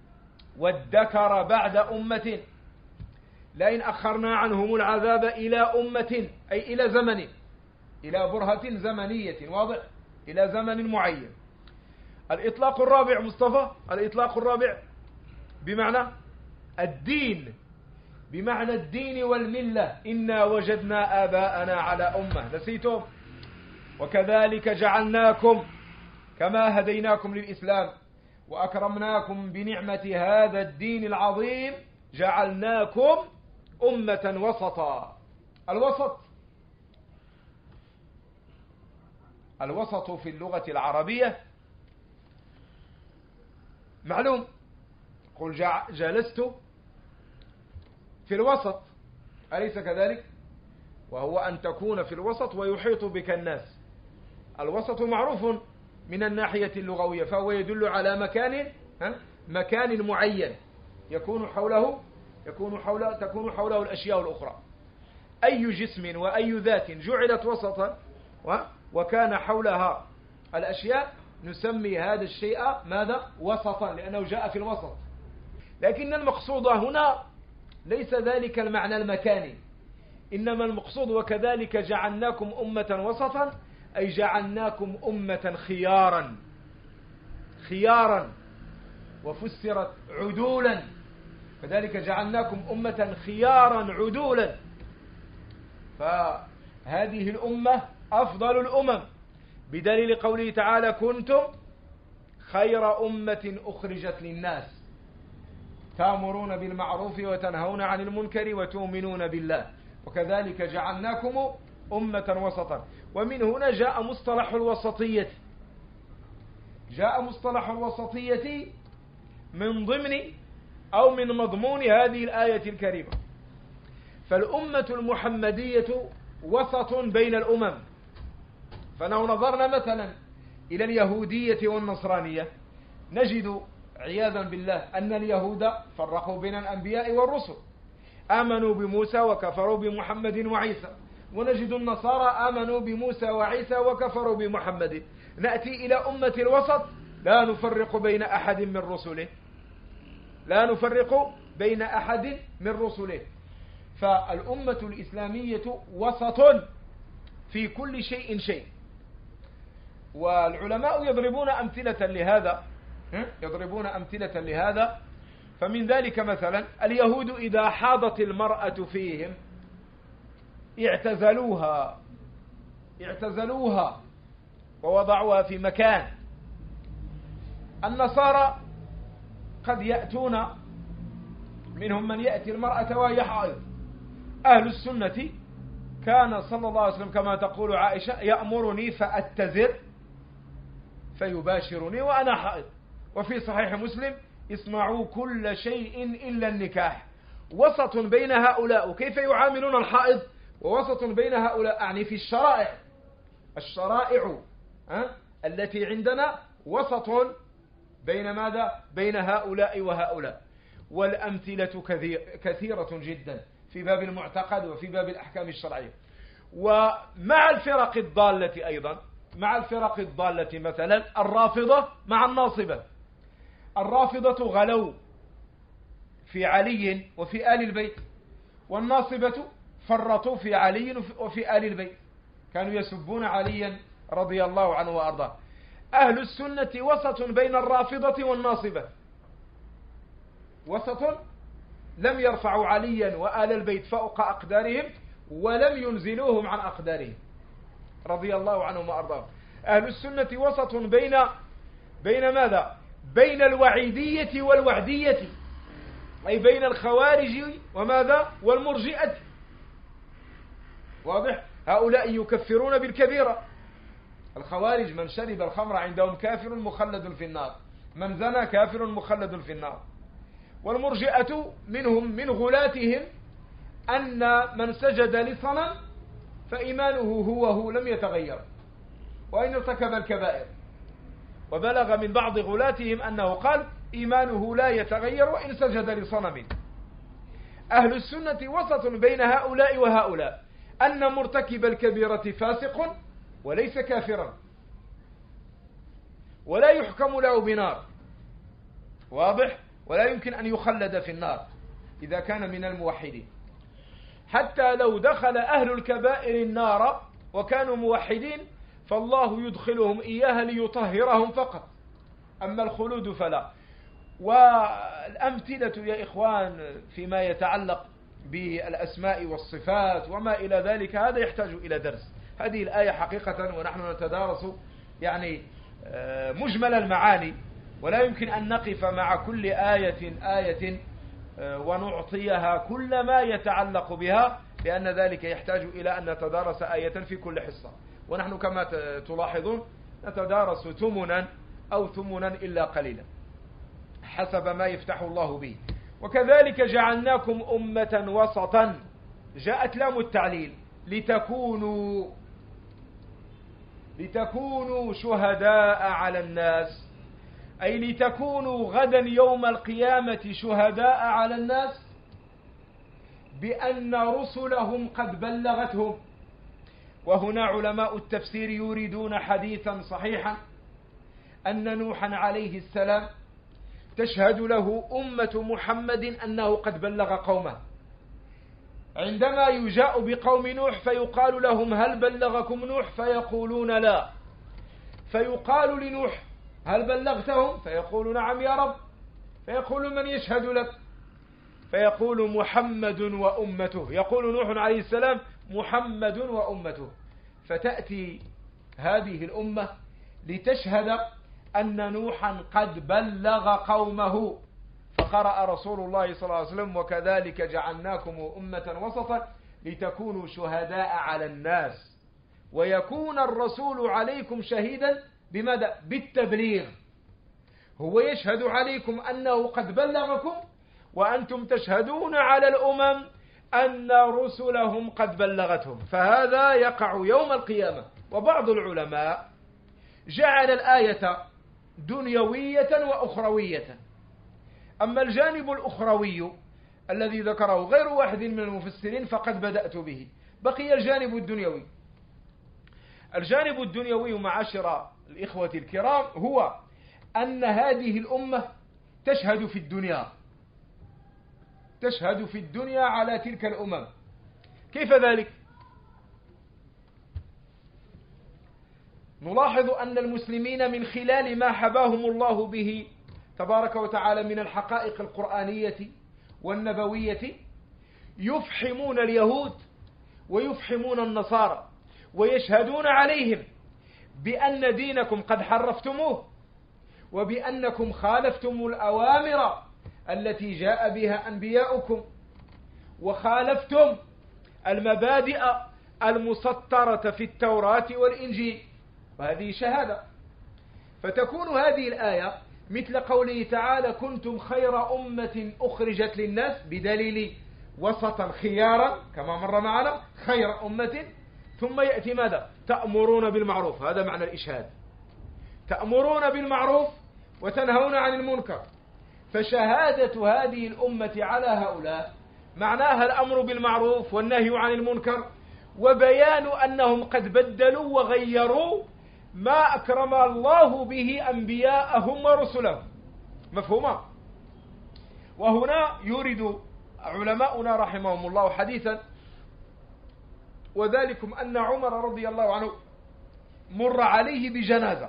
وادكر بعد أمة، لئن أخرنا عنهم العذاب إلى أمة أي إلى زمن، إلى برهة زمنية، واضح، إلى زمن معين. الإطلاق الرابع مصطفى، الإطلاق الرابع بمعنى الدين، بمعنى الدين والملة، إنا وجدنا آباءنا على أمة، نسيتم؟ وكذلك جعلناكم كما هديناكم للإسلام وأكرمناكم بنعمة هذا الدين العظيم جعلناكم أمة وسطا. الوسط، الوسط في اللغة العربية معلوم، قل جلست في الوسط، أليس كذلك؟ وهو أن تكون في الوسط ويحيط بك الناس. الوسط معروف من الناحية اللغوية، فهو يدل على مكان مكان معين يكون حوله يكون حوله تكون حوله الأشياء الأخرى. أي جسم وأي ذات جعلت وسطا وكان حولها الأشياء نسمي هذا الشيء ماذا؟ وسطا، لأنه جاء في الوسط. لكن المقصود هنا ليس ذلك المعنى المكاني، إنما المقصود وكذلك جعلناكم أمة وسطا أي جعلناكم أمة خيارا، خيارا وفسرت عدولا، كذلك جعلناكم أمة خيارا عدولا. فهذه الأمة أفضل الأمم بدليل قوله تعالى: كنتم خير أمة أخرجت للناس تأمرون بالمعروف وتنهون عن المنكر وتؤمنون بالله، وكذلك جعلناكم أمة وسطا. ومن هنا جاء مصطلح الوسطية، جاء مصطلح الوسطية من ضمن أو من مضمون هذه الآية الكريمة. فالأمة المحمدية وسط بين الأمم. فلو نظرنا مثلا إلى اليهودية والنصرانية نجد عياذا بالله أن اليهود فرقوا بين الأنبياء والرسل، آمنوا بموسى وكفروا بمحمد وعيسى، ونجد النصارى آمنوا بموسى وعيسى وكفروا بمحمد. نأتي إلى أمة الوسط لا نفرق بين أحد من رسله، لا نفرق بين أحد من رسله. فالأمة الإسلامية وسط في كل شيء شيء. والعلماء يضربون أمثلة لهذا يضربون أمثلة لهذا فمن ذلك مثلا اليهود إذا حاضت المرأة فيهم اعتزلوها اعتزلوها ووضعوها في مكان. النصارى قد يأتون، منهم من يأتي المرأة وهي حائض. أهل السنة كان صلى الله عليه وسلم كما تقول عائشة يأمرني فأتزر فيباشرني وأنا حائض. وفي صحيح مسلم: اسمعوا كل شيء إلا النكاح. وسط بين هؤلاء كيف يعاملون الحائض، ووسط بين هؤلاء أعني في الشرائع. الشرائع أه؟ التي عندنا وسط بين ماذا؟ بين هؤلاء وهؤلاء. والأمثلة كثيرة جدا في باب المعتقد وفي باب الأحكام الشرعية. ومع الفرق الضالة أيضا، مع الفرق الضالة مثلا الرافضة مع الناصبة. الرافضة غلوا في علي وفي آل البيت، والناصبة فرطوا في علي وفي آل البيت، كانوا يسبون عليا رضي الله عنه وأرضاه. أهل السنة وسط بين الرافضة والناصبة، وسط لم يرفعوا عليا وآل البيت فوق أقدارهم ولم ينزلوهم عن أقدارهم رضي الله عنهم وأرضاهم. أهل السنة وسط بين بين ماذا؟ بين الوعيدية والوعدية، أي بين الخوارج وماذا؟ والمرجئة. واضح؟ هؤلاء يكفرون بالكبيرة. الخوارج من شرب الخمر عندهم كافر مخلد في النار، من زنى كافر مخلد في النار. والمرجئة منهم من غلاتهم أن من سجد لصنم فإيمانه هو هو لم يتغير وإن ارتكب الكبائر. وبلغ من بعض غلاتهم أنه قال إيمانه لا يتغير وإن سجد لصنم. أهل السنة وسط بين هؤلاء وهؤلاء، أن مرتكب الكبيرة فاسق وليس كافرا ولا يحكم له بنار، واضح؟ ولا يمكن أن يخلد في النار إذا كان من الموحدين. حتى لو دخل أهل الكبائر النار وكانوا موحدين فالله يدخلهم إياها ليطهرهم فقط، أما الخلود فلا. والأمثلة يا إخوان فيما يتعلق بالأسماء والصفات وما إلى ذلك هذا يحتاج إلى درس. هذه الآية حقيقة ونحن نتدارس يعني مجمل المعاني، ولا يمكن أن نقف مع كل آية آية ونعطيها كل ما يتعلق بها، لأن ذلك يحتاج إلى أن نتدارس آية في كل حصة. ونحن كما تلاحظون نتدارس ثمنا أو ثمنا إلا قليلا حسب ما يفتح الله به. وكذلك جعلناكم أمة وسطا، جاءت لام التعليل لتكونوا لتكونوا شهداء على الناس، أي لتكونوا غدا يوم القيامة شهداء على الناس بأن رسلهم قد بلغتهم. وهنا علماء التفسير يريدون حديثا صحيحا أن نوحا عليه السلام تشهد له أمة محمد أنه قد بلغ قومه. عندما يجاء بقوم نوح فيقال لهم هل بلغكم نوح؟ فيقولون لا. فيقال لنوح هل بلغتهم؟ فيقول نعم يا رب. فيقول من يشهد لك؟ فيقول محمد وأمته. يقول نوح عليه السلام محمد وأمته. فتأتي هذه الأمة لتشهد أن نوحا قد بلغ قومه، فقرأ رسول الله صلى الله عليه وسلم وكذلك جعلناكم أمة وسطا لتكونوا شهداء على الناس ويكون الرسول عليكم شهيدا بماذا؟ بالتبليغ. هو يشهد عليكم أنه قد بلغكم وأنتم تشهدون على الأمم أن رسلهم قد بلغتهم. فهذا يقع يوم القيامة. وبعض العلماء جعل الآية دنيوية وأخروية. أما الجانب الأخروي الذي ذكره غير واحد من المفسرين فقد بدأت به. بقي الجانب الدنيوي. الجانب الدنيوي معاشر الإخوة الكرام هو أن هذه الأمة تشهد في الدنيا تشهد في الدنيا على تلك الأمم. كيف ذلك؟ نلاحظ أن المسلمين من خلال ما حباهم الله به تبارك وتعالى من الحقائق القرآنية والنبوية يفحمون اليهود ويفحمون النصارى ويشهدون عليهم بأن دينكم قد حرفتموه وبأنكم خالفتم الأوامر التي جاء بها أنبياؤكم وخالفتم المبادئ المسطرة في التوراة والإنجيل. وهذه شهادة. فتكون هذه الآية مثل قوله تعالى كنتم خير أمة أخرجت للناس بدليل وسطا خيارا كما مر معنا خير أمة. ثم يأتي ماذا؟ تأمرون بالمعروف. هذا معنى الإشهاد. تأمرون بالمعروف وتنهون عن المنكر. فشهادة هذه الأمة على هؤلاء معناها الأمر بالمعروف والنهي عن المنكر وبيان أنهم قد بدلوا وغيروا ما أكرم الله به أنبياءهم ورسلهم. مفهوما؟ وهنا يورد علماؤنا رحمهم الله حديثا وذلكم أن عمر رضي الله عنه مر عليه بجنازة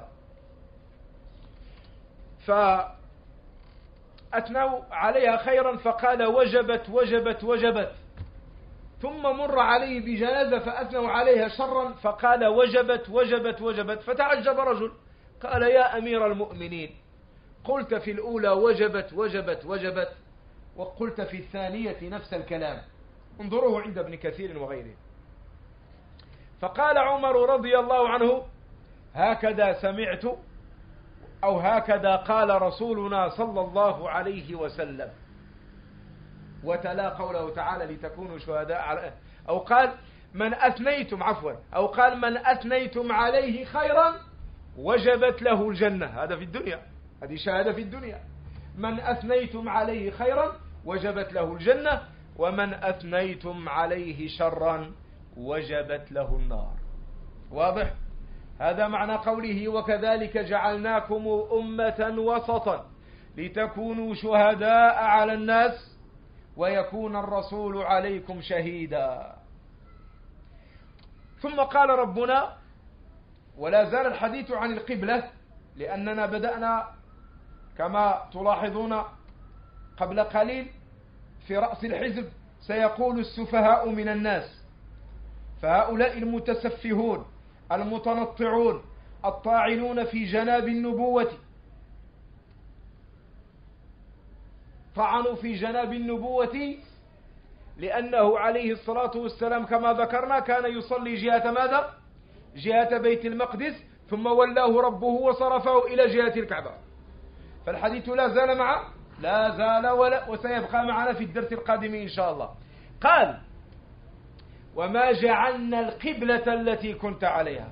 فأثنوا عليها خيرا فقال وجبت وجبت وجبت. ثم مر عليه بجنازة فأثنوا عليها شرا فقال وجبت وجبت وجبت. فتعجب رجل قال يا أمير المؤمنين قلت في الأولى وجبت وجبت وجبت وقلت في الثانية نفس الكلام. انظروه عند ابن كثير وغيره. فقال عمر رضي الله عنه هكذا سمعت أو هكذا قال رسولنا صلى الله عليه وسلم. وتلا قوله تعالى لتكونوا شهداء على أو قال من أثنيتم عفوا أو قال من أثنيتم عليه خيرا وجبت له الجنة. هذا في الدنيا. هذه شهادة في الدنيا. من أثنيتم عليه خيرا وجبت له الجنة ومن أثنيتم عليه شرا وجبت له النار. واضح؟ هذا معنى قوله وكذلك جعلناكم أمة وسطا لتكونوا شهداء على الناس ويكون الرسول عليكم شهيدا. ثم قال ربنا ولا زال الحديث عن القبلة لأننا بدأنا كما تلاحظون قبل قليل في رأس الحزب سيقول السفهاء من الناس. فهؤلاء المتسفهون المتنطعون الطاعنون في جناب النبوة طعنوا في جناب النبوة لأنه عليه الصلاة والسلام كما ذكرنا كان يصلي جهة ماذا؟ جهة بيت المقدس ثم ولاه ربه وصرفه إلى جهة الكعبة. فالحديث لا زال معه لا زال ولا وسيبقى معنا في الدرس القادم إن شاء الله. قال وما جعلنا القبلة التي كنت عليها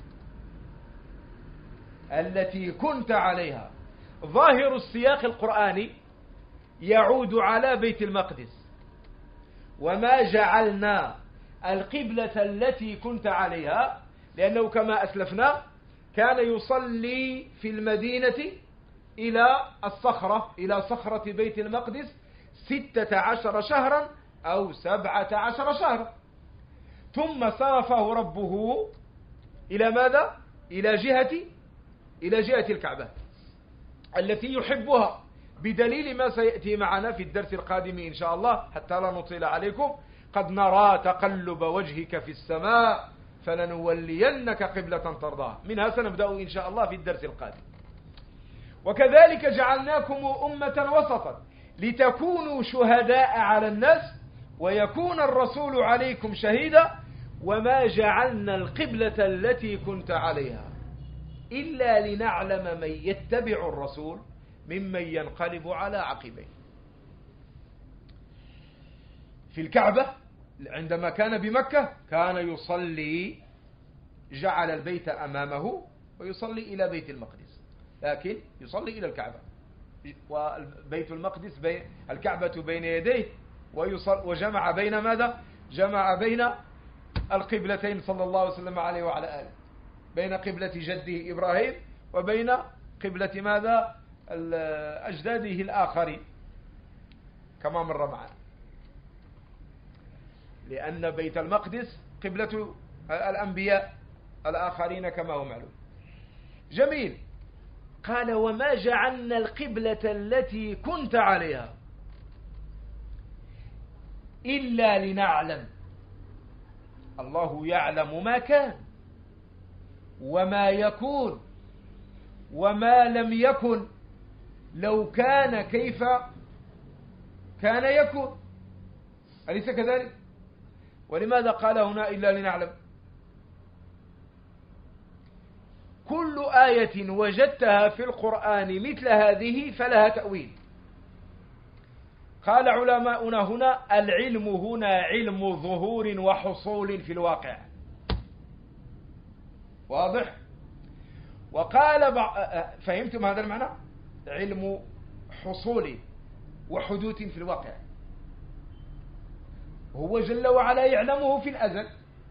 التي كنت عليها. ظاهر السياق القرآني يعود على بيت المقدس. وما جعلنا القبلة التي كنت عليها لأنه كما أسلفنا كان يصلي في المدينة إلى الصخرة إلى صخرة بيت المقدس ستة عشر شهرا أو سبعة عشر شهرا ثم صرفه ربه إلى ماذا؟ إلى جهة إلى جهة الكعبة التي يحبها بدليل ما سيأتي معنا في الدرس القادم إن شاء الله حتى لا نطيل عليكم. قد نرى تقلب وجهك في السماء فلنولينك قبلة ترضاها، منها سنبدأ إن شاء الله في الدرس القادم. وكذلك جعلناكم أمة وسطا لتكونوا شهداء على الناس ويكون الرسول عليكم شهيدا وما جعلنا القبلة التي كنت عليها إلا لنعلم من يتبع الرسول ممن ينقلب على عقبيه. في الكعبة عندما كان بمكة كان يصلي، جعل البيت أمامه ويصلي إلى بيت المقدس، لكن يصلي إلى الكعبة وبيت المقدس بين الكعبة بين يديه، وجمع بين ماذا؟ جمع بين القبلتين صلى الله عليه وسلم عليه وعلى آله، بين قبلة جده إبراهيم وبين قبلة ماذا؟ أجداده الآخرين كما مر معنا، لأن بيت المقدس قبلة الأنبياء الآخرين كما هو معلوم. جميل. قال وما جعلنا القبلة التي كنت عليها إلا لنعلم. الله يعلم ما كان وما يكون وما لم يكن، لو كان كيف كان يكون، أليس كذلك؟ ولماذا قال هنا إلا لنعلم؟ كل آية وجدتها في القرآن مثل هذه فلها تأويل. قال علماؤنا هنا العلم هنا علم ظهور وحصول في الواقع، واضح؟ وقال بع... فهمتم هذا المعنى؟ علم حصول وحدوث في الواقع، هو جل وعلا يعلمه في الأزل،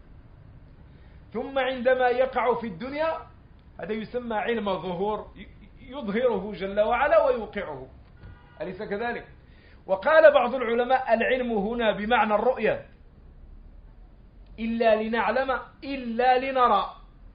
ثم عندما يقع في الدنيا هذا يسمى علم ظهور، يظهره جل وعلا ويوقعه، أليس كذلك؟ وقال بعض العلماء العلم هنا بمعنى الرؤية، إلا لنعلم إلا لنرى.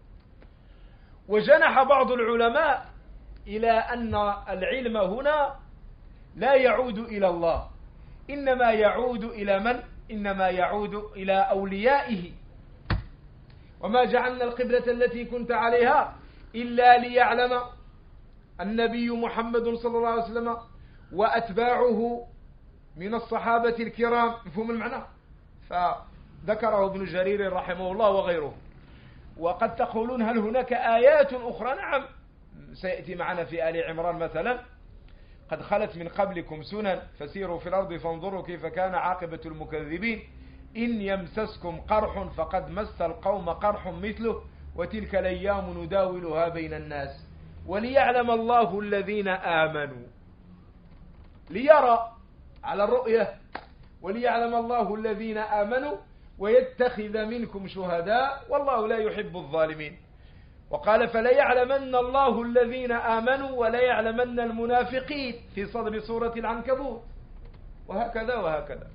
وجنح بعض العلماء إلى أن العلم هنا لا يعود إلى الله، إنما يعود إلى من؟ إنما يعود إلى أوليائه. وما جعلنا القبلة التي كنت عليها إلا ليعلم النبي محمد صلى الله عليه وسلم وأتباعه من الصحابة الكرام، مفهوم المعنى؟ فذكره ابن جرير رحمه الله وغيره. وقد تقولون هل هناك آيات أخرى؟ نعم، سيأتي معنا في آل عمران مثلا قد خلت من قبلكم سنن فسيروا في الأرض فانظروا كيف كان عاقبة المكذبين إن يمسسكم قرح فقد مس القوم قرح مثله وتلك الأيام نداولها بين الناس وليعلم الله الذين آمنوا، ليرى على الرؤية، وليعلم الله الذين آمنوا ويتخذ منكم شهداء والله لا يحب الظالمين. وقال فلا يعلمن الله الذين آمنوا ولا يعلمن المنافقين في صدر سورة العنكبوت، وهكذا وهكذا.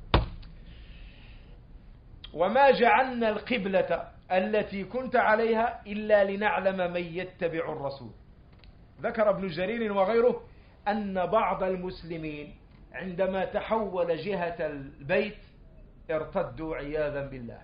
وما جعلنا القبلة التي كنت عليها إلا لنعلم من يتبع الرسول. ذكر ابن جرير وغيره أن بعض المسلمين عندما تحول جهة البيت ارتدوا عياذا بالله،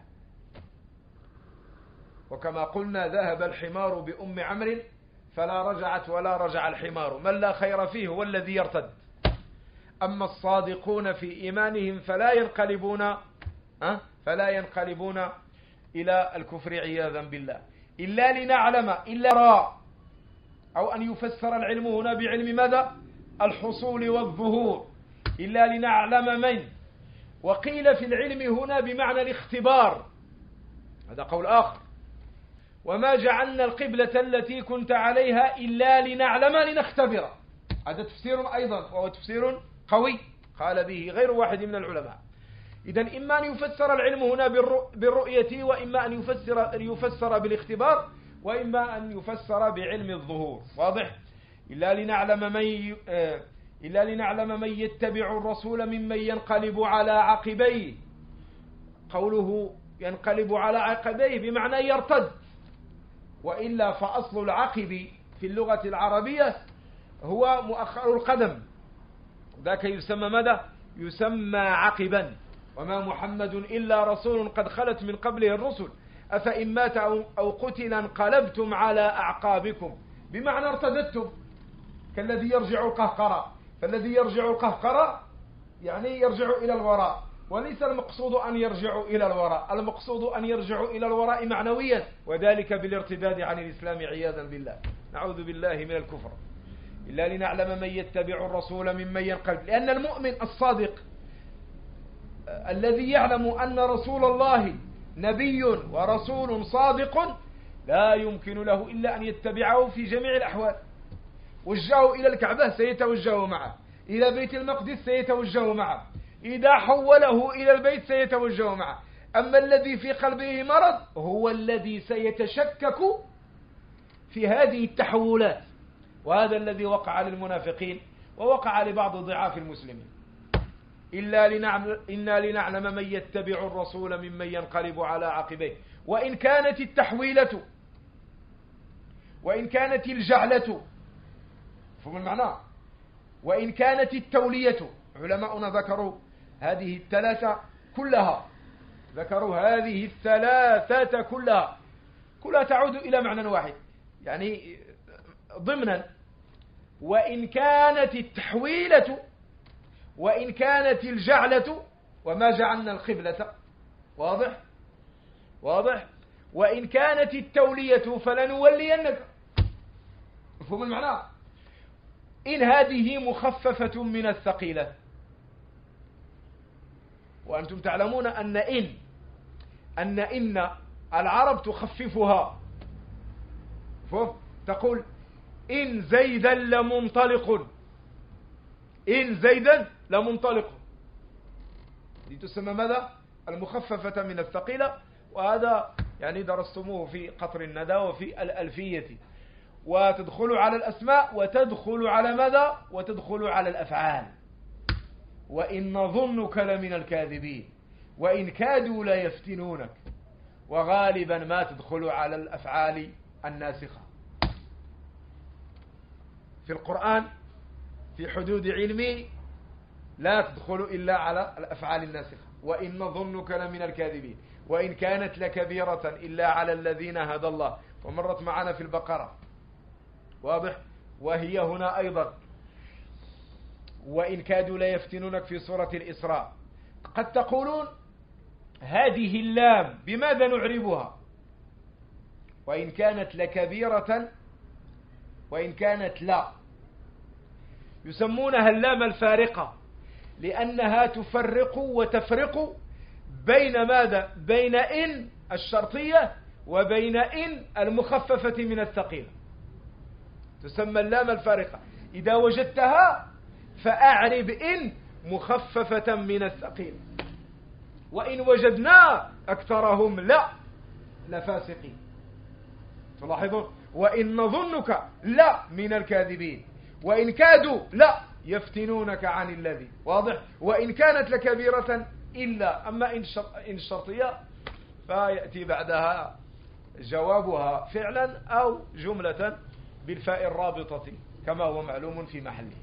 وكما قلنا ذهب الحمار بأم عمرو فلا رجعت ولا رجع الحمار، من لا خير فيه هو الذي يرتد. أما الصادقون في إيمانهم فلا ينقلبون أه؟ فلا ينقلبون إلى الكفر عياذا بالله. إلا لنعلم إلا را، أو أن يفسر العلم هنا بعلم ماذا؟ الحصول والظهور، إلا لنعلم من. وقيل في العلم هنا بمعنى الاختبار، هذا قول آخر. وما جعلنا القبلة التي كنت عليها إلا لنعلم لنختبر، هذا تفسير أيضا وهو تفسير قوي قال به غير واحد من العلماء. إذن إما أن يفسر العلم هنا بالرؤية، وإما أن يفسر, يفسر بالاختبار، وإما أن يفسر بعلم الظهور، واضح؟ إلا لنعلم من إلا لنعلم من يتبع الرسول ممن ينقلب على عقبيه. قوله ينقلب على عقبيه بمعنى يرتد، وإلا فأصل العقب في اللغة العربية هو مؤخر القدم، ذاك يسمى ماذا؟ يسمى عقبا. وما محمد إلا رسول قد خلت من قبله الرسل أفإن مات أو قتل انقلبتم على أعقابكم، بمعنى ارتدتم كالذي يرجع القهقرة. فالذي يرجع القهقرة يعني يرجع إلى الوراء، وليس المقصود أن يرجعوا إلى الوراء، المقصود أن يرجعوا إلى الوراء معنويا، وذلك بالارتداد عن الإسلام عياذا بالله. نعوذ بالله من الكفر. إلا لنعلم من يتبع الرسول ممن ينقلب، لأن المؤمن الصادق الذي يعلم أن رسول الله نبي ورسول صادق لا يمكن له إلا أن يتبعه في جميع الأحوال. وجهه إلى الكعبة سيتوجه معه، إلى بيت المقدس سيتوجه معه، إذا حوله إلى البيت سيتوجه معه. أما الذي في قلبه مرض هو الذي سيتشكك في هذه التحولات، وهذا الذي وقع للمنافقين ووقع لبعض ضعاف المسلمين. إلا لنعلم إنا لنعلم من يتبع الرسول ممن ينقلب على عقبيه. وإن كانت التحويلة وإن كانت الجعلة، فهم المعنى، وإن كانت التولية، علماؤنا ذكروا هذه الثلاثة كلها، ذكروا هذه الثلاثة كلها كلها تعود إلى معنى واحد، يعني ضمنا. وإن كانت التحويلة وإن كانت الجعلة وما جعلنا القبلة، واضح واضح وإن كانت التولية فلنولينك، مفهوم المعنى. إن هذه مخففة من الثقيلة، وأنتم تعلمون أن إن أن إن العرب تخففها، تقول إن زيدا لمنطلق، إن زيدا لمنطلق، دي تسمى ماذا؟ المخففة من الثقيلة. وهذا يعني درستموه في قطر الندى وفي الألفية. وتدخل على الأسماء وتدخل على ماذا؟ وتدخل على الأفعال. وإن نظنك لمن الكاذبين وإن كادوا لا يفتنونك، وغالبا ما تدخل على الأفعال الناسخة في القرآن. في حدود علمي لا تدخل إلا على الأفعال الناسخة. وإن نظنك لمن الكاذبين وإن كانت لكبيرة إلا على الذين هدى الله، ومرت معنا في البقرة، واضح. وهي هنا أيضا وإن كادوا لا يفتنونك في سورة الإسراء. قد تقولون هذه اللام بماذا نعربها؟ وإن كانت لكبيرة وإن كانت لا، يسمونها اللام الفارقة، لأنها تفرق وتفرق بين ماذا؟ بين إن الشرطية وبين إن المخففة من الثقيلة، تسمى اللام الفارقة. إذا وجدتها فأعرب إن مخففة من الثقيلة. وإن وجدنا أكثرهم لا لفاسقين، تلاحظون. وإن نظنك لا من الكاذبين وإن كادوا لا يفتنونك عن الذي، واضح. وإن كانت لكبيرة إلا، أما إن الشرطية فيأتي بعدها جوابها فعلا أو جملة بالفاء الرابطة كما هو معلوم في محله.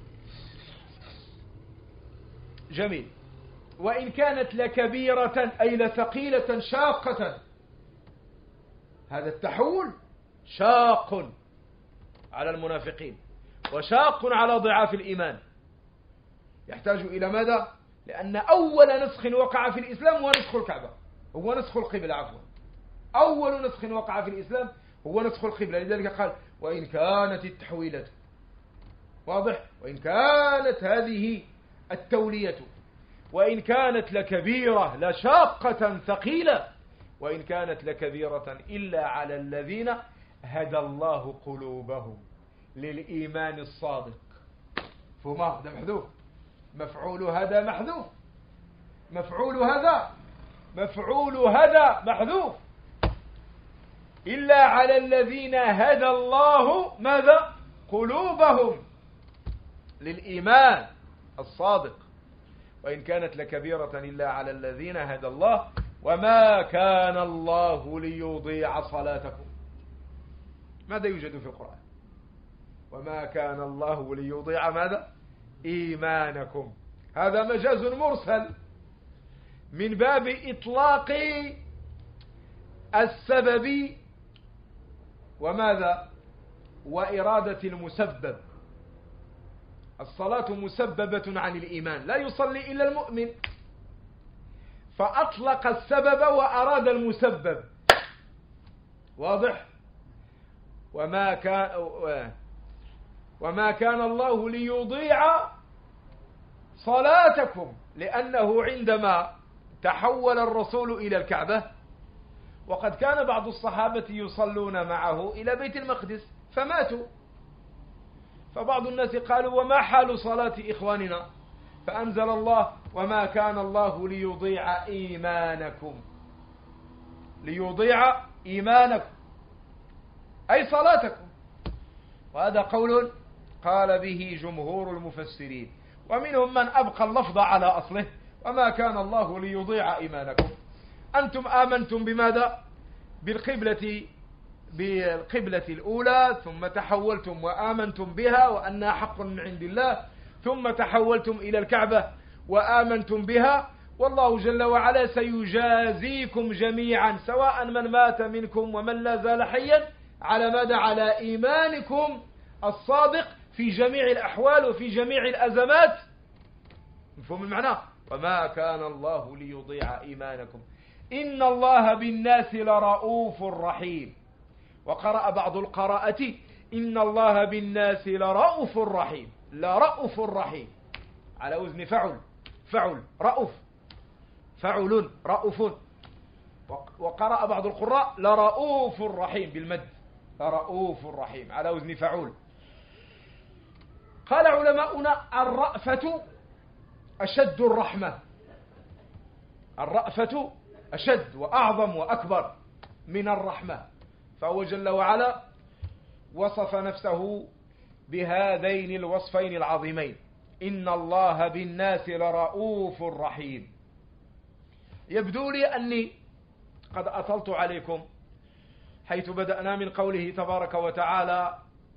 جميل. وإن كانت لكبيرة أي لثقيلة شاقة، هذا التحول شاق على المنافقين وشاق على ضعاف الإيمان، يحتاج إلى ماذا؟ لأن أول نسخ وقع في الإسلام هو نسخ الكعبة، هو نسخ القبلة عفوا. أول نسخ وقع في الإسلام هو نسخ القبلة، لذلك قال وإن كانت التحويلة، واضح. وإن كانت هذه التولية وإن كانت لكبيرة لشاقة ثقيلة وإن كانت لكبيرة إلا على الذين هدى الله قلوبهم للإيمان الصادق. فما هذا محذوف، مفعول هذا محذوف، مفعول هذا مفعول هذا محذوف. إلا على الذين هدى الله ماذا؟ قلوبهم للإيمان الصادق. وإن كانت لكبيرة إلا على الذين هدى الله وما كان الله ليضيع صلاتكم. ماذا يوجد في القرآن؟ وما كان الله ليضيع ماذا؟ إيمانكم. هذا مجاز مرسل من باب إطلاق السبب وماذا وإرادة المسبب. الصلاة مسببة عن الإيمان، لا يصلي إلا المؤمن، فأطلق السبب وأراد المسبب. واضح؟ وما كان وما كان الله ليضيع صلاتكم، لأنه عندما تحول الرسول إلى الكعبة، وقد كان بعض الصحابة يصلون معه إلى بيت المقدس فماتوا، فبعض الناس قالوا وما حال صلاة إخواننا؟ فأنزل الله وما كان الله ليضيع إيمانكم، ليضيع إيمانكم أي صلاتكم. وهذا قول قال به جمهور المفسرين، ومنهم من أبقى اللفظ على أصله وما كان الله ليضيع إيمانكم. أنتم آمنتم بماذا؟ بالقبلة بالقبلة الأولى، ثم تحولتم وآمنتم بها وأنها حق من عند الله، ثم تحولتم إلى الكعبة وآمنتم بها، والله جل وعلا سيجازيكم جميعا سواء من مات منكم ومن لا زال حيا على ماذا؟ على إيمانكم الصادق في جميع الأحوال وفي جميع الأزمات. مفهوم المعنى؟ وما كان الله ليضيع إيمانكم إن الله بالناس لرؤوف رحيم. وقرأ بعض القراءة إن الله بالناس لرؤوف رحيم، لرؤوف رحيم على وزن فعل، فعل رؤوف، فعل رؤوف. وقرأ بعض القراء لرؤوف رحيم بالمد، لرؤوف رحيم على وزن فعول. قال علماؤنا الرأفة أشد الرحمة، الرأفة أشد وأعظم وأكبر من الرحمة، فهو جل وعلا وصف نفسه بهذين الوصفين العظيمين، إن الله بالناس لرؤوف رحيم. يبدو لي أني قد أطلت عليكم حيث بدأنا من قوله تبارك وتعالى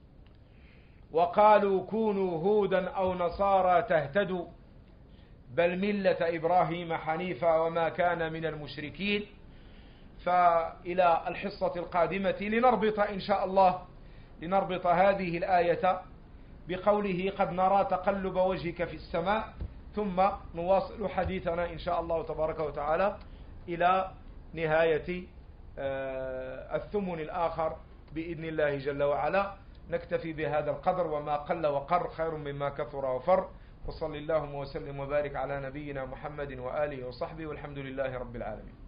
وقالوا كونوا هودا أو نصارى تهتدوا بل ملة إبراهيم حنيفا وما كان من المشركين. فإلى الحصة القادمة لنربط إن شاء الله لنربط هذه الآية بقوله قد نرى تقلب وجهك في السماء، ثم نواصل حديثنا إن شاء الله تبارك وتعالى إلى نهاية الثمن الآخر بإذن الله جل وعلا. نكتفي بهذا القدر، وما قل وقر خير مما كثر وفر. وصل اللهم وسلم وبارك على نبينا محمد وآله وصحبه، والحمد لله رب العالمين.